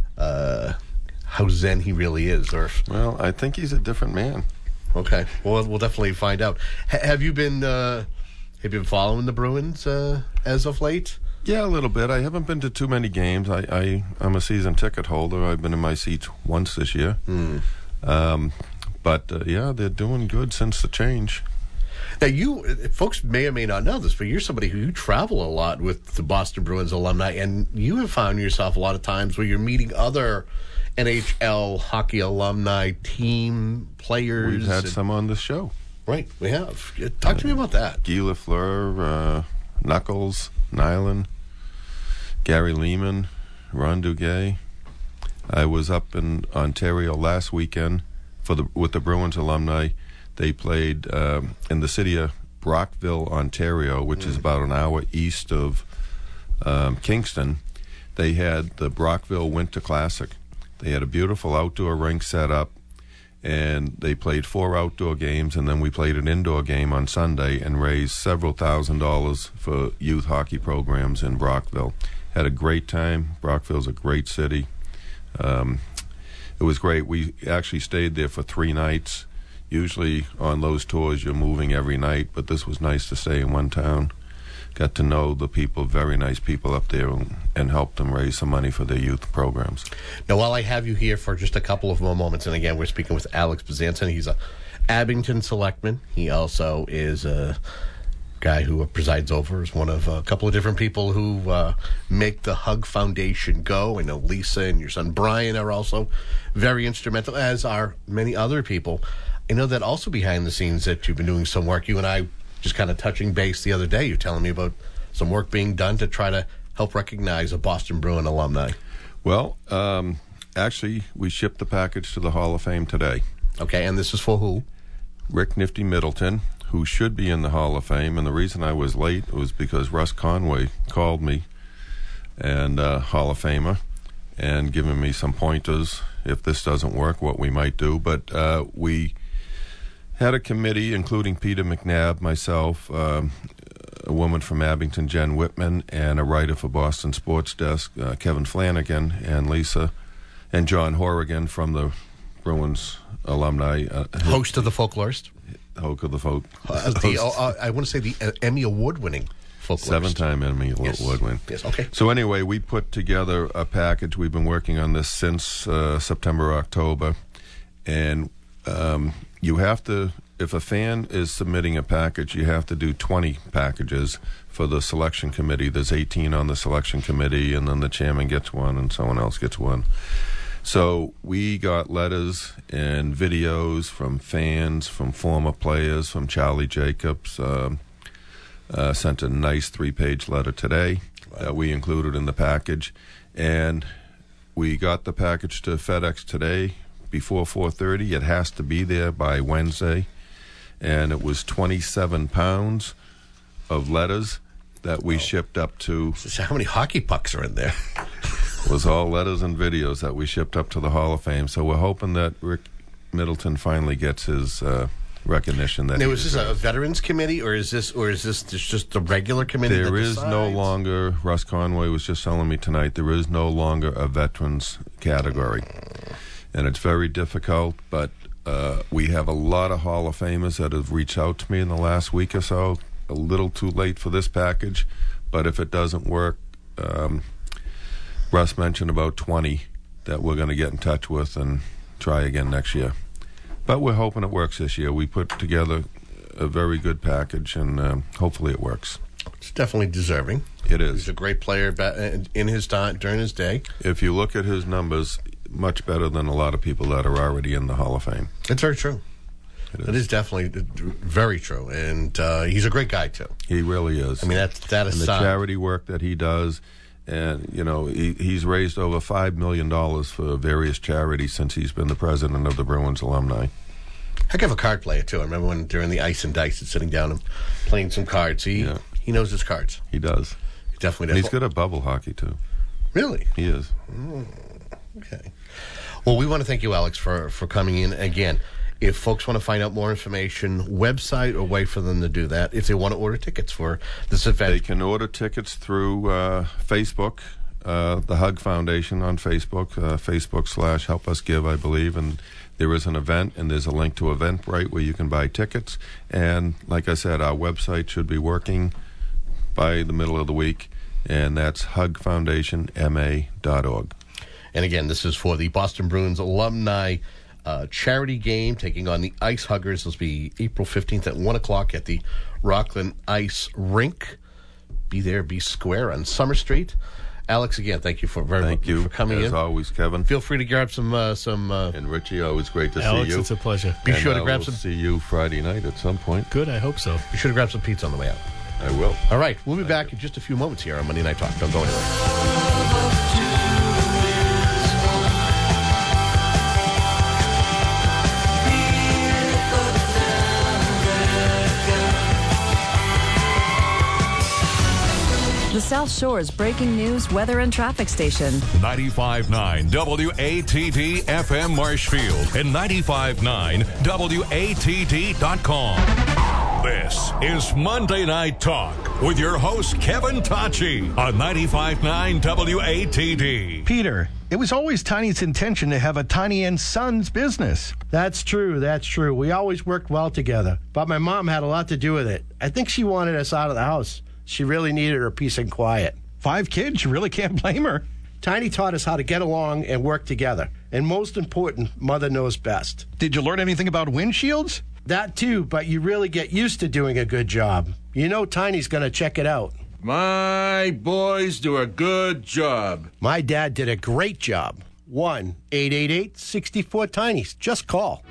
how zen he really is. Or well, I think he's a different man. Okay. Well, we'll definitely find out. Have you been following the Bruins as of late? Yeah, a little bit. I haven't been to too many games. I'm a season ticket holder. I've been in my seats once this year. Yeah, they're doing good since the change. Now, folks may or may not know this, but you're somebody who you travel a lot with the Boston Bruins alumni, and you have found yourself a lot of times where you're meeting other NHL hockey alumni team players. We've had some on the show. Right, we have. Talk to me about that. Guy Lafleur, Knuckles, Nyland, Gary Lehman, Ron Duguay. I was up in Ontario last weekend with the Bruins alumni. They played in the city of Brockville, Ontario, which is about an hour east of Kingston. They had the Brockville Winter Classic. They had a beautiful outdoor rink set up, and they played 4 outdoor games, and then we played an indoor game on Sunday and raised several $1,000s for youth hockey programs in Brockville. Had a great time. Brockville's a great city. It was great. We actually stayed there for 3 nights. Usually on those tours you're moving every night, but this was nice to stay in one town. Got to know the people, very nice people up there, and helped them raise some money for their youth programs. Now, while I have you here for just a couple of more moments, and again, we're speaking with Alex Bezanson. He's a Abington selectman. He also is a guy who presides over, is one of a couple of different people who make the Hug Foundation go. I know Lisa and your son Brian are also very instrumental, as are many other people. I know that also behind the scenes that you've been doing some work. You and I just kind of touching base the other day. You're telling me about some work being done to try to help recognize a Boston Bruin alumni. Well, actually, we shipped the package to the Hall of Fame today. Okay, and this is for who? Rick Nifty Middleton, who should be in the Hall of Fame. And the reason I was late was because Russ Conway called me, and Hall of Famer, and given me some pointers if this doesn't work, what we might do. But we had a committee, including Peter McNabb, myself, a woman from Abington, Jen Whitman, and a writer for Boston Sports Desk, Kevin Flanagan, and Lisa, and John Horrigan from the Bruins alumni. Host of the Folklorist. Host of the Folk. I want to say the Emmy Award-winning Folklorist. 7-time Emmy Award-winning. Yes, okay. So anyway, we put together a package. We've been working on this since September, October, and you have to, if a fan is submitting a package, you have to do 20 packages for the selection committee. There's 18 on the selection committee, and then the chairman gets one, and someone else gets one. So we got letters and videos from fans, from former players, from Charlie Jacobs. Sent a nice 3-page letter today that we included in the package. And we got the package to FedEx today before 4:30. It has to be there by Wednesday. And it was 27 pounds of letters that we shipped up to. So how many hockey pucks are in there? It was all letters and videos that we shipped up to the Hall of Fame. So we're hoping that Rick Middleton finally gets his recognition. That now, is this a veterans committee, or is this just a regular committee? There is no longer. Russ Conway was just telling me tonight. There is no longer a veterans category, and it's very difficult. But we have a lot of Hall of Famers that have reached out to me in the last week or so. A little too late for this package, but if it doesn't work, Russ mentioned about 20 that we're going to get in touch with and try again next year. But we're hoping it works this year. We put together a very good package, and hopefully it works. It's definitely deserving. It is. He's a great player in his time, during his day. If you look at his numbers, much better than a lot of people that are already in the Hall of Fame. It's very true. It is definitely very true, and he's a great guy too. He really is. I mean, that aside, and the charity work that he does, and you know, he's raised over $5 million for various charities since he's been the president of the Bruins alumni. Heck of a card player too. I remember when during the Ice and Dice, sitting down and playing some cards. He knows his cards. He does. He definitely does. And he's good at bubble hockey too. Really? He is. Okay. Well, we want to thank you, Alex, for coming in again. If folks want to find out more information, website or way for them to do that, if they want to order tickets for this event. They can order tickets through Facebook, the Hug Foundation on Facebook, Facebook/Help Us Give, I believe. And there is an event, and there's a link to Eventbrite where you can buy tickets. And like I said, our website should be working by the middle of the week, and that's hugfoundationma.org. And again, this is for the Boston Bruins alumni charity game taking on the Ice Huggers. This will be April 15th at 1 o'clock at the Rockland Ice Rink. Be there, be square on Summer Street. Alex, again, thank you for coming in. As always, Kevin. Feel free to grab some. And Richie, always great to Alex, see you. It's a pleasure. Be sure to grab some. See you Friday night at some point. Good, I hope so. Be sure to grab some pizza on the way out. I will. All right, we'll be back in just a few moments here on Monday Night Talk. Don't go anywhere. The South Shore's breaking news, weather, and traffic station. 95.9 WATD FM Marshfield and 95.9 WATD.com. This is Monday Night Talk with your host, Kevin Tachi, on 95.9 WATD. Peter, it was always Tiny's intention to have a Tiny and Sons business. That's true. We always worked well together. But my mom had a lot to do with it. I think she wanted us out of the house. She really needed her peace and quiet. 5 kids, you really can't blame her. Tiny taught us how to get along and work together. And most important, Mother knows best. Did you learn anything about windshields? That too, but you really get used to doing a good job. You know Tiny's going to check it out. My boys do a good job. My dad did a great job. 1-888-64-TINIES. Just call.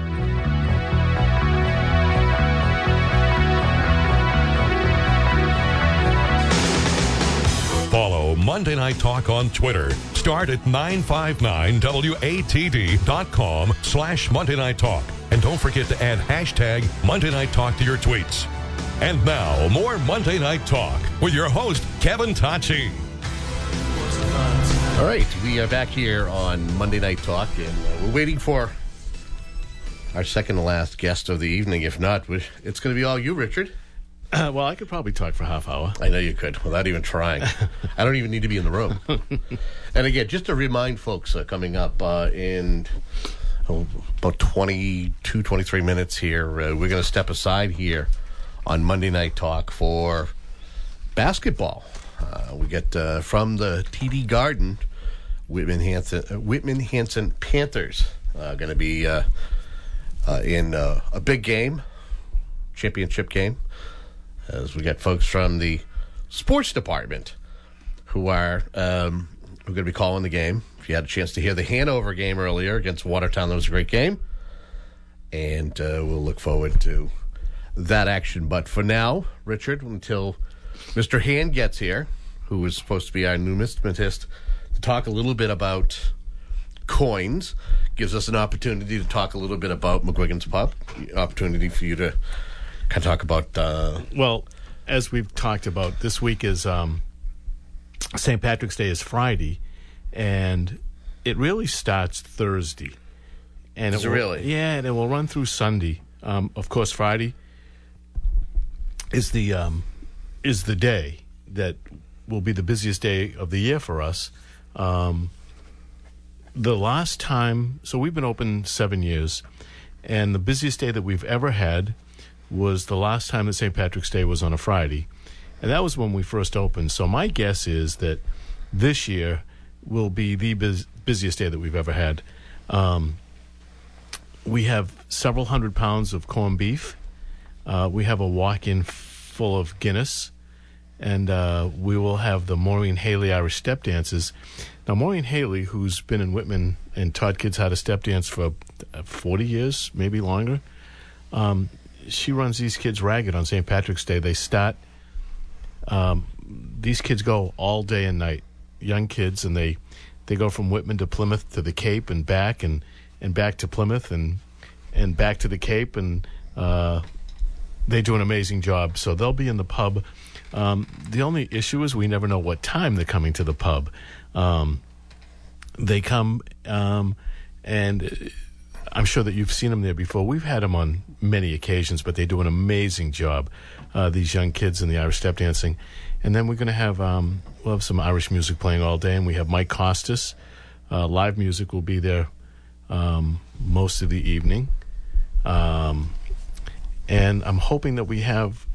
Follow Monday Night Talk on Twitter. Start at 959WATD.com/Monday Night Talk. And don't forget to add hashtag Monday Night Talk to your tweets. And now, more Monday Night Talk with your host, Kevin Tachi. All right, we are back here on Monday Night Talk, and we're waiting for our second to last guest of the evening. If not, it's going to be all you, Richard. Well, I could probably talk for a half hour. I know you could, without even trying. I don't even need to be in the room. And again, just to remind folks, coming up in about 22, 23 minutes here, we're going to step aside here on Monday Night Talk for basketball. We get from the TD Garden, Whitman Hanson Panthers going to be in a big game, championship game, as we get folks from the sports department who are going to be calling the game. If you had a chance to hear the Hanover game earlier against Watertown, that was a great game. And we'll look forward to that action. But for now, Richard, until Mr. Hand gets here, who is supposed to be our numismatist, to talk a little bit about coins, gives us an opportunity to talk a little bit about McGuigan's Pub, opportunity for you to kind of talk about... Well, as we've talked about, this week is St. Patrick's Day is Friday, and it really starts Thursday. And Is it really? Yeah, and it will run through Sunday. Of course, Friday is the day that will be the busiest day of the year for us. The last time, so we've been open 7 years, and the busiest day that we've ever had was the last time that St. Patrick's Day was on a Friday, and that was when we first opened. So my guess is that this year will be the busiest day that we've ever had. We have several hundred pounds of corned beef. We have a walk-in full of Guinness, and we will have the Maureen Haley Irish Step Dances. Now, Maureen Haley, who's been in Whitman and taught kids how to step dance for 40 years, maybe longer, she runs these kids ragged on St. Patrick's Day. They start, these kids go all day and night, young kids, and they go from Whitman to Plymouth to the Cape and back and back to Plymouth and back to the Cape, and they do an amazing job. So they'll be in the pub. The only issue is we never know what time they're coming to the pub. They come, and I'm sure that you've seen them there before. We've had them on many occasions, but they do an amazing job, these young kids in the Irish step dancing. And then we're going to have, we'll have some Irish music playing all day, and we have Mike Costas. Live music will be there most of the evening. And I'm hoping that we have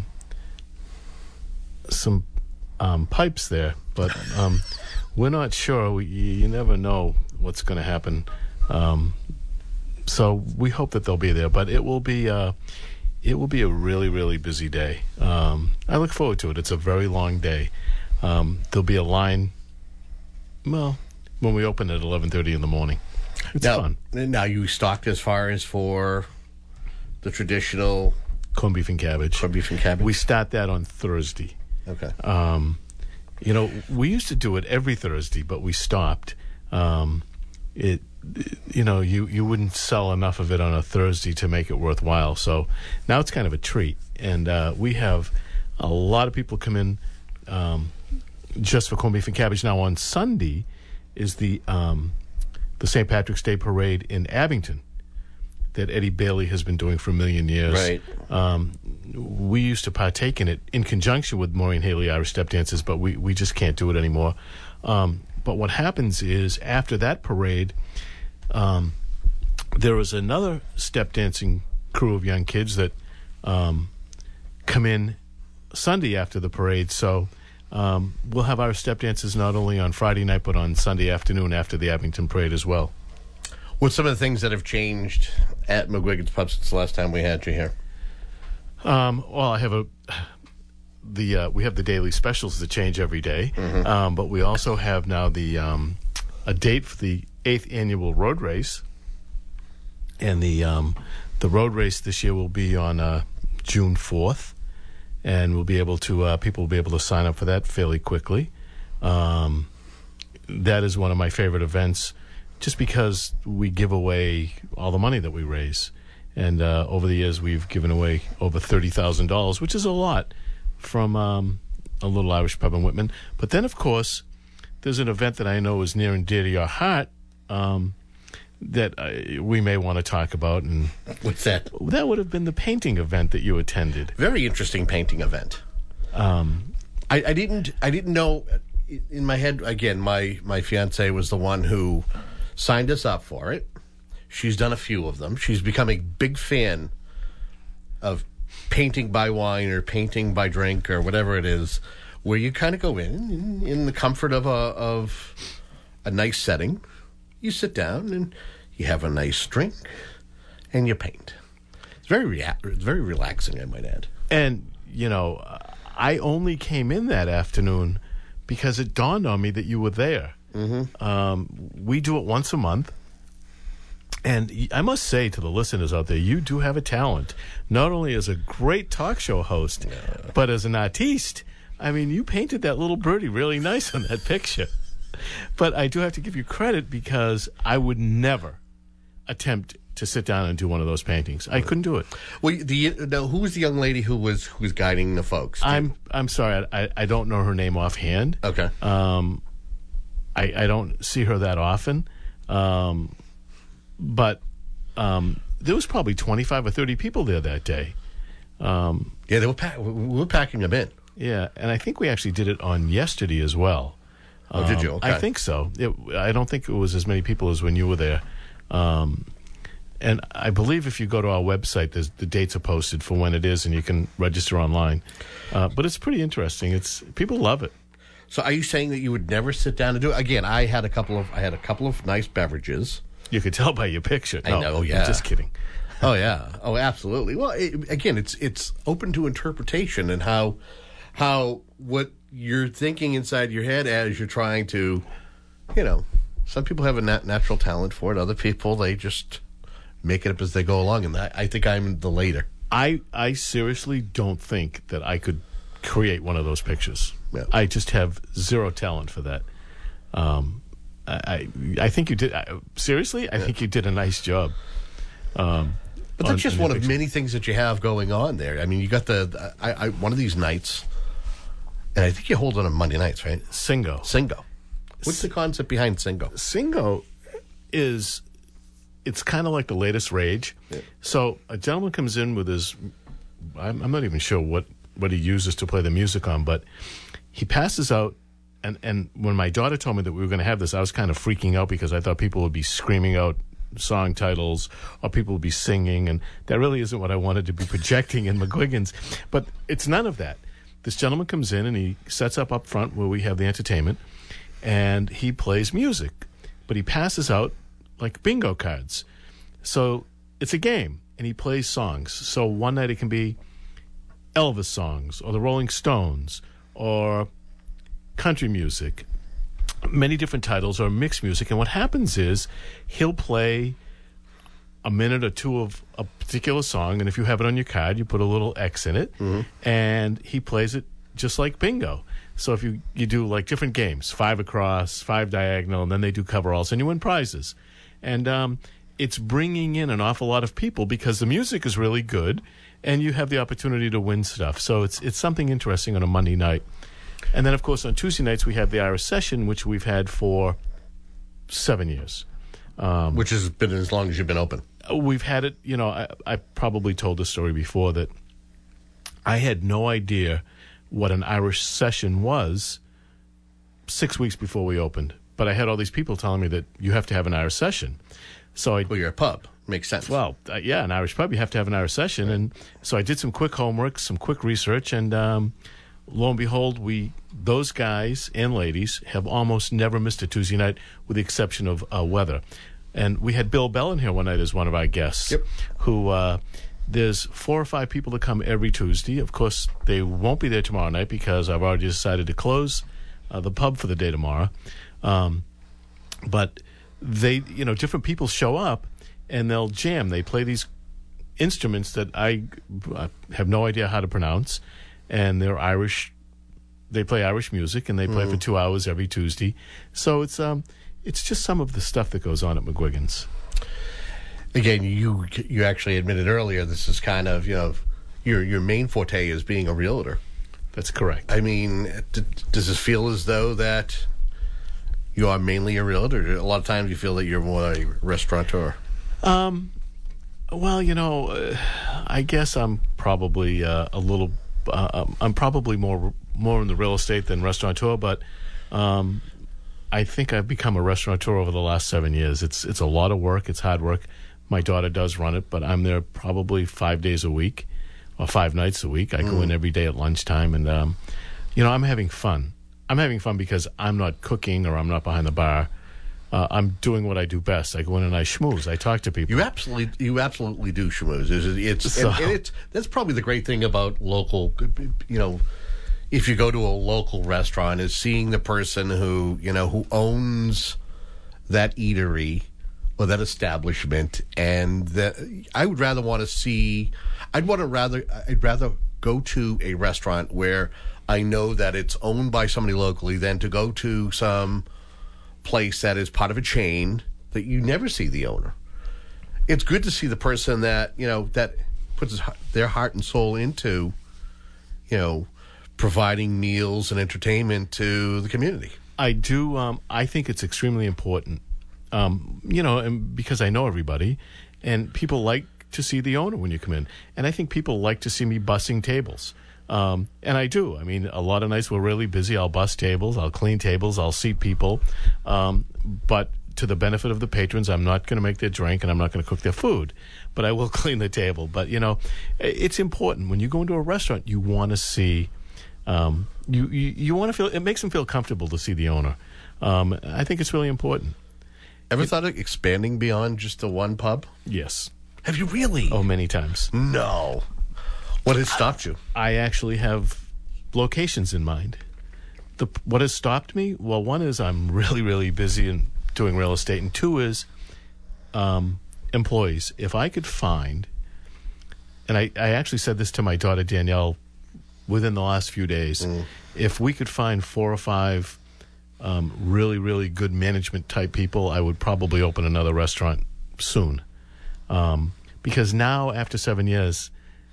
some pipes there, but we're not sure. You never know what's going to happen. So we hope that they'll be there, but it will be a really, really busy day. I look forward to it. It's a very long day. There'll be a line, well, when we open at 11:30 in the morning. It's fun. Now, you stocked as far as for the traditional corned beef and cabbage. Corned beef and cabbage. We start that on Thursday. Okay. We used to do it every Thursday, but we stopped. You wouldn't sell enough of it on a Thursday to make it worthwhile. So now it's kind of a treat, and we have a lot of people come in just for corned beef and cabbage. Now on Sunday is the St. Patrick's Day Parade in Abington that Eddie Bailey has been doing for a million years. Right. We used to partake in it in conjunction with Maureen Haley Irish Step Dances, but we just can't do it anymore. But what happens is after that parade, there is another step dancing crew of young kids that come in Sunday after the parade. So we'll have our step dances not only on Friday night, but on Sunday afternoon after the Abington Parade as well. What's some of the things that have changed at McGuigan's Pub since the last time we had you here? Well, we have the daily specials that change every day, but we also have now a date for the 8th annual road race, and the road race this year will be on June 4th, and we'll be able to people will be able to sign up for that fairly quickly. That is one of my favorite events, just because we give away all the money that we raise, and over the years we've given away over $30,000, which is a lot, from a little Irish pub in Whitman. But then, of course, there's an event that I know is near and dear to your heart that we may want to talk about. And what's that? That would have been the painting event that you attended. Very interesting painting event. I didn't know. In my head, again, my fiance was the one who signed us up for it. She's done a few of them. She's become a big fan of painting by wine or painting by drink or whatever it is, where you kind of go in the comfort of a nice setting. You sit down and you have a nice drink and you paint. It's very relaxing, I might add. And I only came in that afternoon because it dawned on me that you were there. We do it once a month. And I must say to the listeners out there, you do have a talent, not only as a great talk show host, but as an artiste. I mean, you painted that little birdie really nice on that picture. But I do have to give you credit, because I would never attempt to sit down and do one of those paintings. I couldn't do it. Well, who was the young lady who was guiding the folks? I'm sorry, I don't know her name offhand. Okay. I don't see her that often. But there was probably 25 or 30 people there that day. Yeah, we were packing them in. Yeah, and I think we actually did it on yesterday as well. Oh, did you? Okay. I think so. I don't think it was as many people as when you were there. And I believe if you go to our website, the dates are posted for when it is, and you can register online. But it's pretty interesting. People love it. So, are you saying that you would never sit down and do it? Again, I had a couple of nice beverages. You could tell by your picture. I know, yeah. I'm just kidding. Oh, yeah. Oh, absolutely. Well, it's open to interpretation, and how what you're thinking inside your head as you're trying to, some people have a natural talent for it. Other people, they just make it up as they go along, and I think I'm the later. I seriously don't think that I could create one of those pictures. Yeah. I just have zero talent for that. I think you did. Seriously, I think you did a nice job. But that's just one of many things that you have going on there. I mean, you got one of these nights, and I think you hold it on Monday nights, right? Singo. What's the concept behind Singo? Singo it's kind of like the latest rage. Yeah. So a gentleman comes in with his, I'm not even sure what he uses to play the music on, but he passes out. And when my daughter told me that we were going to have this, I was kind of freaking out, because I thought people would be screaming out song titles or people would be singing, and that really isn't what I wanted to be projecting in McGuigan's. But it's none of that. This gentleman comes in and he sets up front where we have the entertainment, and he plays music, but he passes out like bingo cards. So it's a game, and he plays songs. So one night it can be Elvis songs or the Rolling Stones or country music, many different titles, or mixed music. And what happens is he'll play a minute or two of a particular song, and if you have it on your card, you put a little X in it, and he plays it just like bingo. So if you do like different games, 5 across, 5 diagonal, and then they do coveralls, and you win prizes. And it's bringing in an awful lot of people because the music is really good, and you have the opportunity to win stuff. So it's something interesting on a Monday night. And then, of course, on Tuesday nights, we have the Irish Session, which we've had for 7 years. Which has been as long as you've been open. We've had it, I probably told this story before, that I had no idea what an Irish Session was 6 weeks before we opened. But I had all these people telling me that you have to have an Irish Session. So Well, you're a pub. Makes sense. Well, yeah, an Irish pub, you have to have an Irish Session. Right. And so I did some quick homework, some quick research, and lo and behold, those guys and ladies have almost never missed a Tuesday night with the exception of weather. And we had Bill Bell in here one night as one of our guests, who there's 4 or 5 people that come every Tuesday. Of course, they won't be there tomorrow night because I've already decided to close the pub for the day tomorrow. But they, different people show up and they'll jam. They play these instruments that I have no idea how to pronounce, and they're Irish. They play Irish music, and they play for 2 hours every Tuesday. So it's just some of the stuff that goes on at McGuigan's. Again, you actually admitted earlier this is kind of, your main forte is being a realtor. That's correct. I mean, does it feel as though that you are mainly a realtor? A lot of times you feel that you're more a restaurateur. Well, I guess I'm probably I'm probably more in the real estate than restaurateur, but I think I've become a restaurateur over the last 7 years. It's a lot of work. It's hard work. My daughter does run it, but I'm there probably 5 days a week or 5 nights a week. I go in every day at lunchtime, and I'm having fun. I'm having fun because I'm not cooking or I'm not behind the bar. I'm doing what I do best. I go in and I schmooze. I talk to people. You absolutely do schmooze. That's probably the great thing about local. If you go to a local restaurant, is seeing the person who owns that eatery or that establishment, and that I'd rather go to a restaurant where I know that it's owned by somebody locally than to go to some place that is part of a chain that you never see the owner. It's good to see the person that that puts their heart and soul into providing meals and entertainment to the community. I do. I think it's extremely important. And because I know everybody, and people like to see the owner when you come in, and I think people like to see me bussing tables. And I do. I mean, a lot of nights we're really busy. I'll bus tables, I'll clean tables, I'll seat people. But to the benefit of the patrons, I'm not going to make their drink and I'm not going to cook their food. But I will clean the table. But, it's important. When you go into a restaurant, you want to see, you want to feel, it makes them feel comfortable to see the owner. I think it's really important. Ever thought of expanding beyond just the one pub? Yes. Have you really? Oh, many times. No. What has stopped you? I actually have locations in mind. What has stopped me? Well, one is I'm really, really busy in doing real estate, and 2 is employees. If I could find, and I actually said this to my daughter Danielle within the last few days, if we could find 4 or 5 really, really good management type people, I would probably open another restaurant soon. Because now, after 7 years,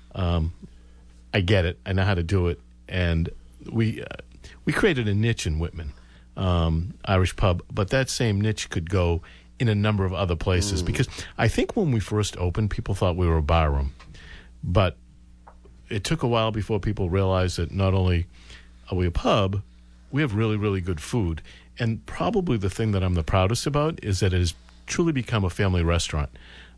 I get it. I know how to do it, and we created a niche in Whitman, Irish pub. But that same niche could go in a number of other places because I think when we first opened, people thought we were a bar room, but it took a while before people realized that not only are we a pub, we have really, really good food, and probably the thing that I'm the proudest about is that it has truly become a family restaurant.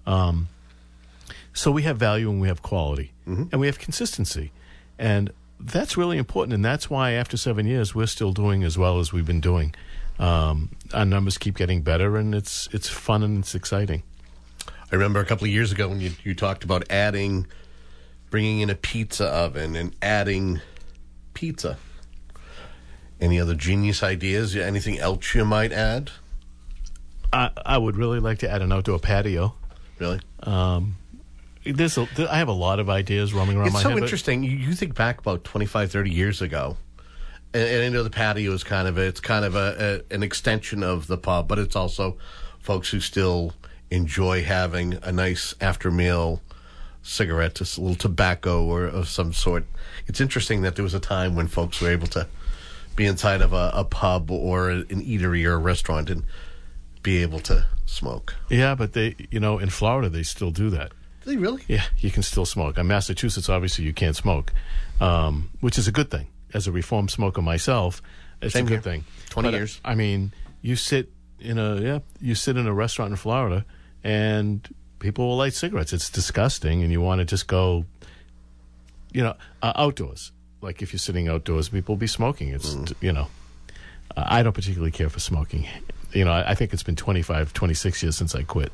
So we have value and we have quality and we have consistency. And that's really important. And that's why after 7 years, we're still doing as well as we've been doing. Our numbers keep getting better, and it's fun and it's exciting. I remember a couple of years ago when you talked about bringing in a pizza oven and adding pizza. Any other genius ideas? Anything else you might add? I would really like to add an outdoor patio. Really? I have a lot of ideas roaming around my head. It's so interesting. You think back about 25, 30 years ago, and I know the patio is kind of an extension of the pub, but it's also folks who still enjoy having a nice after-meal cigarette, just a little tobacco or of some sort. It's interesting that there was a time when folks were able to be inside of a pub or an eatery or a restaurant and be able to smoke. Yeah, but in Florida, they still do that. Do they really? Yeah, you can still smoke. In Massachusetts, obviously, you can't smoke, which is a good thing. As a reformed smoker myself, it's a good thing. 20 years. I mean, you sit in a restaurant in Florida, and people will light cigarettes. It's disgusting, and you want to just go, outdoors. Like if you're sitting outdoors, people will be smoking. It's, I don't particularly care for smoking. I think it's been 25, 26 years since I quit.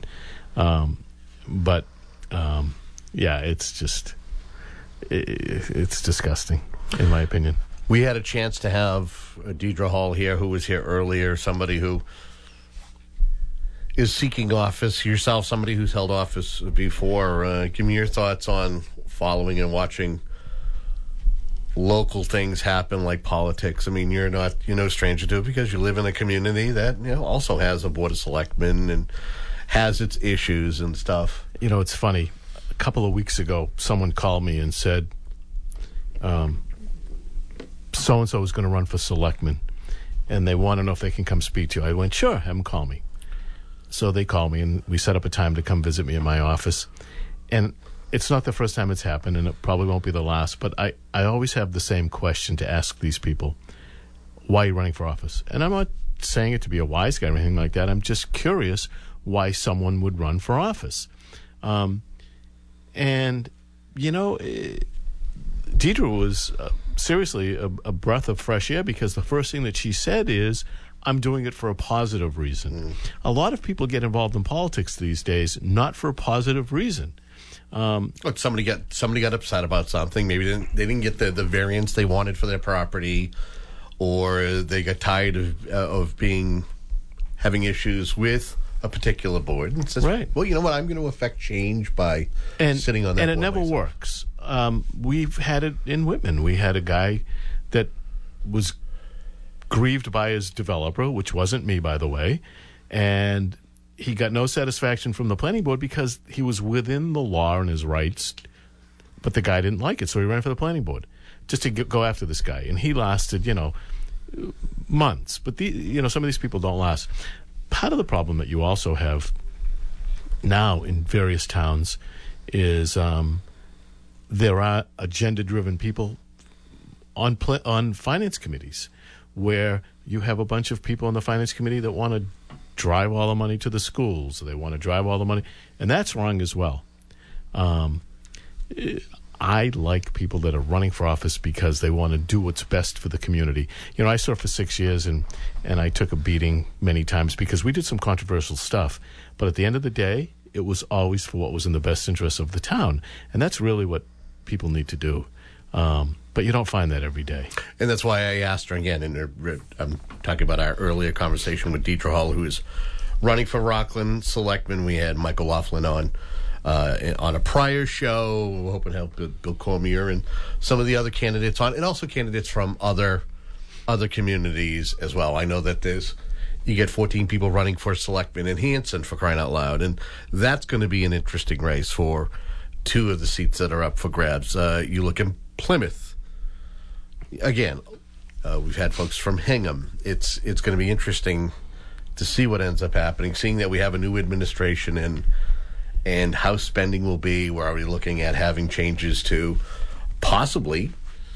It's just, it's disgusting, in my opinion. We had a chance to have Deidre Hall here, who was here earlier, somebody who is seeking office, yourself, somebody who's held office before. Give me your thoughts on following and watching local things happen like politics. I mean, you're no stranger to it because you live in a community that also has a board of selectmen and has its issues and stuff. It's funny. A couple of weeks ago, someone called me and said, so-and-so is going to run for selectman, and they want to know if they can come speak to you. I went, sure, have them call me. So they called me, and we set up a time to come visit me in my office. And it's not the first time it's happened, and it probably won't be the last, but I always have the same question to ask these people. Why are you running for office? And I'm not saying it to be a wise guy or anything like that. I'm just curious why someone would run for office. Deidre was seriously a breath of fresh air because the first thing that she said is, I'm doing it for a positive reason. A lot of people get involved in politics these days not for a positive reason. Somebody got upset about something. Maybe they didn't get the variance they wanted for their property, or they got tired of having issues with a particular board. And says, right. Well, you know what? I'm going to affect change by sitting on that board. And it never works. We've had it in Whitman. We had a guy that was grieved by his developer, which wasn't me, by the way, and he got no satisfaction from the planning board because he was within the law and his rights, but the guy didn't like it, so he ran for the planning board just to go after this guy. And he lasted, months. But some of these people don't last. Part of the problem that you also have now in various towns is there are agenda-driven people on finance committees where you have a bunch of people on the finance committee that want to drive all the money to the schools. They want to drive all the money, and that's wrong as well. I like people that are running for office because they want to do what's best for the community. I served for 6 years, and I took a beating many times because we did some controversial stuff. But at the end of the day, it was always for what was in the best interest of the town, and that's really what people need to do. But you don't find that every day. And that's why I asked her again, and I'm talking about our earlier conversation with Deidre Hall, who is running for Rockland Selectman. We had Michael Laughlin on a prior show. We're hoping to help Bill Cormier and some of the other candidates on, and also candidates from other communities as well. I know that you get 14 people running for Selectman in Hanson, for crying out loud, and that's going to be an interesting race for two of the seats that are up for grabs. You look in Plymouth. Again, we've had folks from Hingham. It's going to be interesting to see what ends up happening, seeing that we have a new administration and how spending will be. Where are we looking at having changes to possibly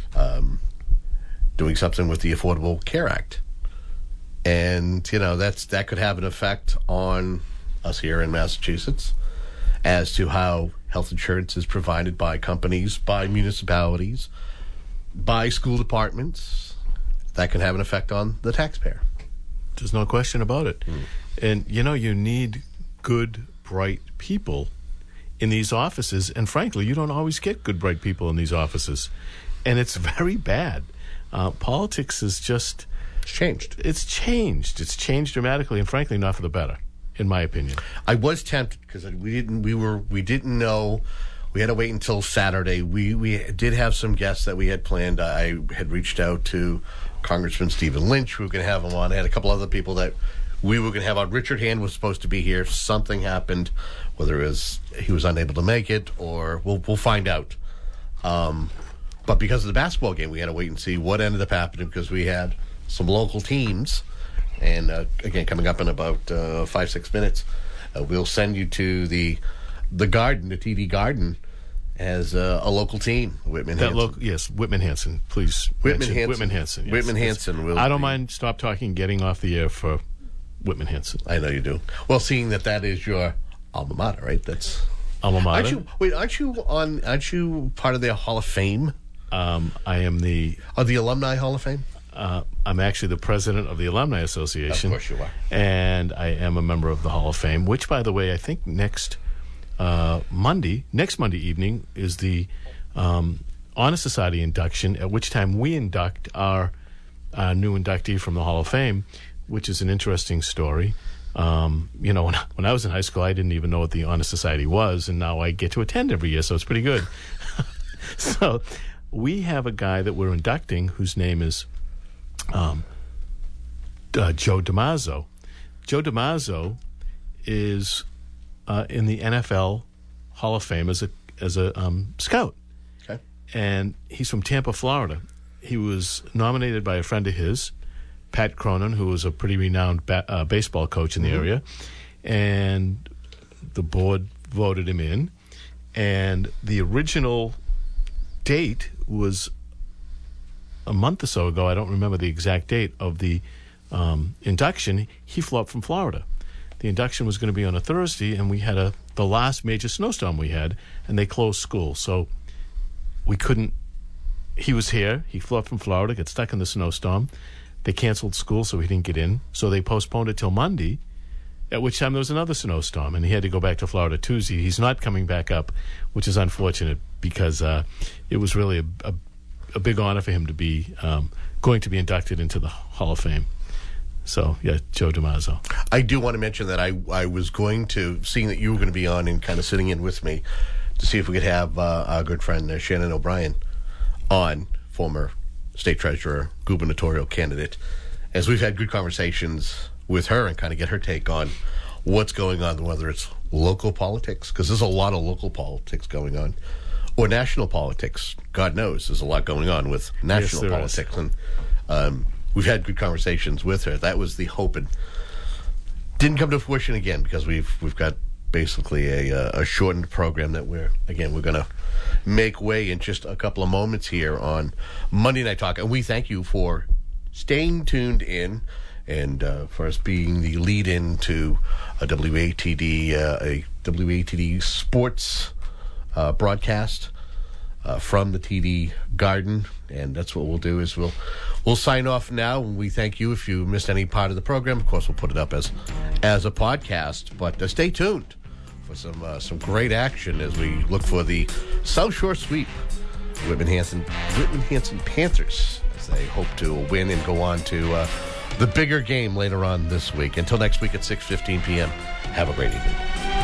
doing something with the Affordable Care Act? And, that could have an effect on us here in Massachusetts as to how health insurance is provided by companies, by municipalities, by school departments. That can have an effect on the taxpayer. There's no question about it. And, you need good bright people in these offices, and frankly, you don't always get good, bright people in these offices, and it's very bad. Politics is just changed. It's changed. It's changed dramatically, and frankly, not for the better, in my opinion. I was tempted because we didn't know. We had to wait until Saturday. We did have some guests that we had planned. I had reached out to Congressman Stephen Lynch. We were going to have him on. I had a couple other people that we were going to have on. Richard Hand was supposed to be here. Something happened, whether it was he was unable to make it or we'll find out. But because of the basketball game, we had to wait and see what ended up happening because we had some local teams. And again, coming up in about 5-6 minutes, we'll send you to the Garden, the TD Garden, as a local team, Whitman Hanson. Yes, Whitman Hanson, please. Whitman Hanson. Whitman Hanson. Yes. Whitman Hanson will. I don't mind stop talking, getting off the air for Whitman Hanson. I know you do. Well, seeing that is your alma mater, right? That's alma mater. Aren't you part of their Hall of Fame? I am the Alumni Hall of Fame. I'm actually the president of the Alumni Association. Of course you are. And I am a member of the Hall of Fame, which, by the way, I think next Monday evening is the Honor Society induction, at which time we induct our new inductee from the Hall of Fame, which is an interesting story. When I was in high school, I didn't even know what the Honor Society was, and now I get to attend every year, so it's pretty good. So we have a guy that we're inducting whose name is Joe DiMaggio. Joe DiMaggio is in the NFL Hall of Fame as a scout. Okay. And he's from Tampa, Florida. He was nominated by a friend of his, Pat Cronin, who was a pretty renowned baseball coach in the area, and the board voted him in. And the original date was a month or so ago. I don't remember the exact date of the induction. He flew up from Florida. The induction was going to be on a Thursday, and we had the last major snowstorm we had, and they closed school. So we couldn't. He was here. He flew up from Florida, got stuck in the snowstorm. They canceled school, so he didn't get in. So they postponed it till Monday, at which time there was another snowstorm, and he had to go back to Florida Tuesday. He's not coming back up, which is unfortunate because it was really a big honor for him to be going to be inducted into the Hall of Fame. So, yeah, Joe DiMaggio. I do want to mention that I was going to, seeing that you were going to be on and kind of sitting in with me, to see if we could have our good friend Shannon O'Brien on, former state treasurer, gubernatorial candidate, as we've had good conversations with her and kind of get her take on what's going on, whether it's local politics, because there's a lot of local politics going on, or national politics. God knows there's a lot going on with national politics. And we've had good conversations with her. That was the hope, and didn't come to fruition again because we've got basically a shortened program that we're going to make way in just a couple of moments here on Monday Night Talk. And we thank you for staying tuned in and for us being the lead-in to a WATD sports broadcast from the TD Garden. And that's what we'll do is we'll sign off now. And we thank you if you missed any part of the program. Of course, we'll put it up as a podcast. But stay tuned for some great action as we look for the South Shore sweep. Whitman Hanson Panthers, as they hope to win and go on to the bigger game later on this week. Until next week at 6:15 p.m., have a great evening.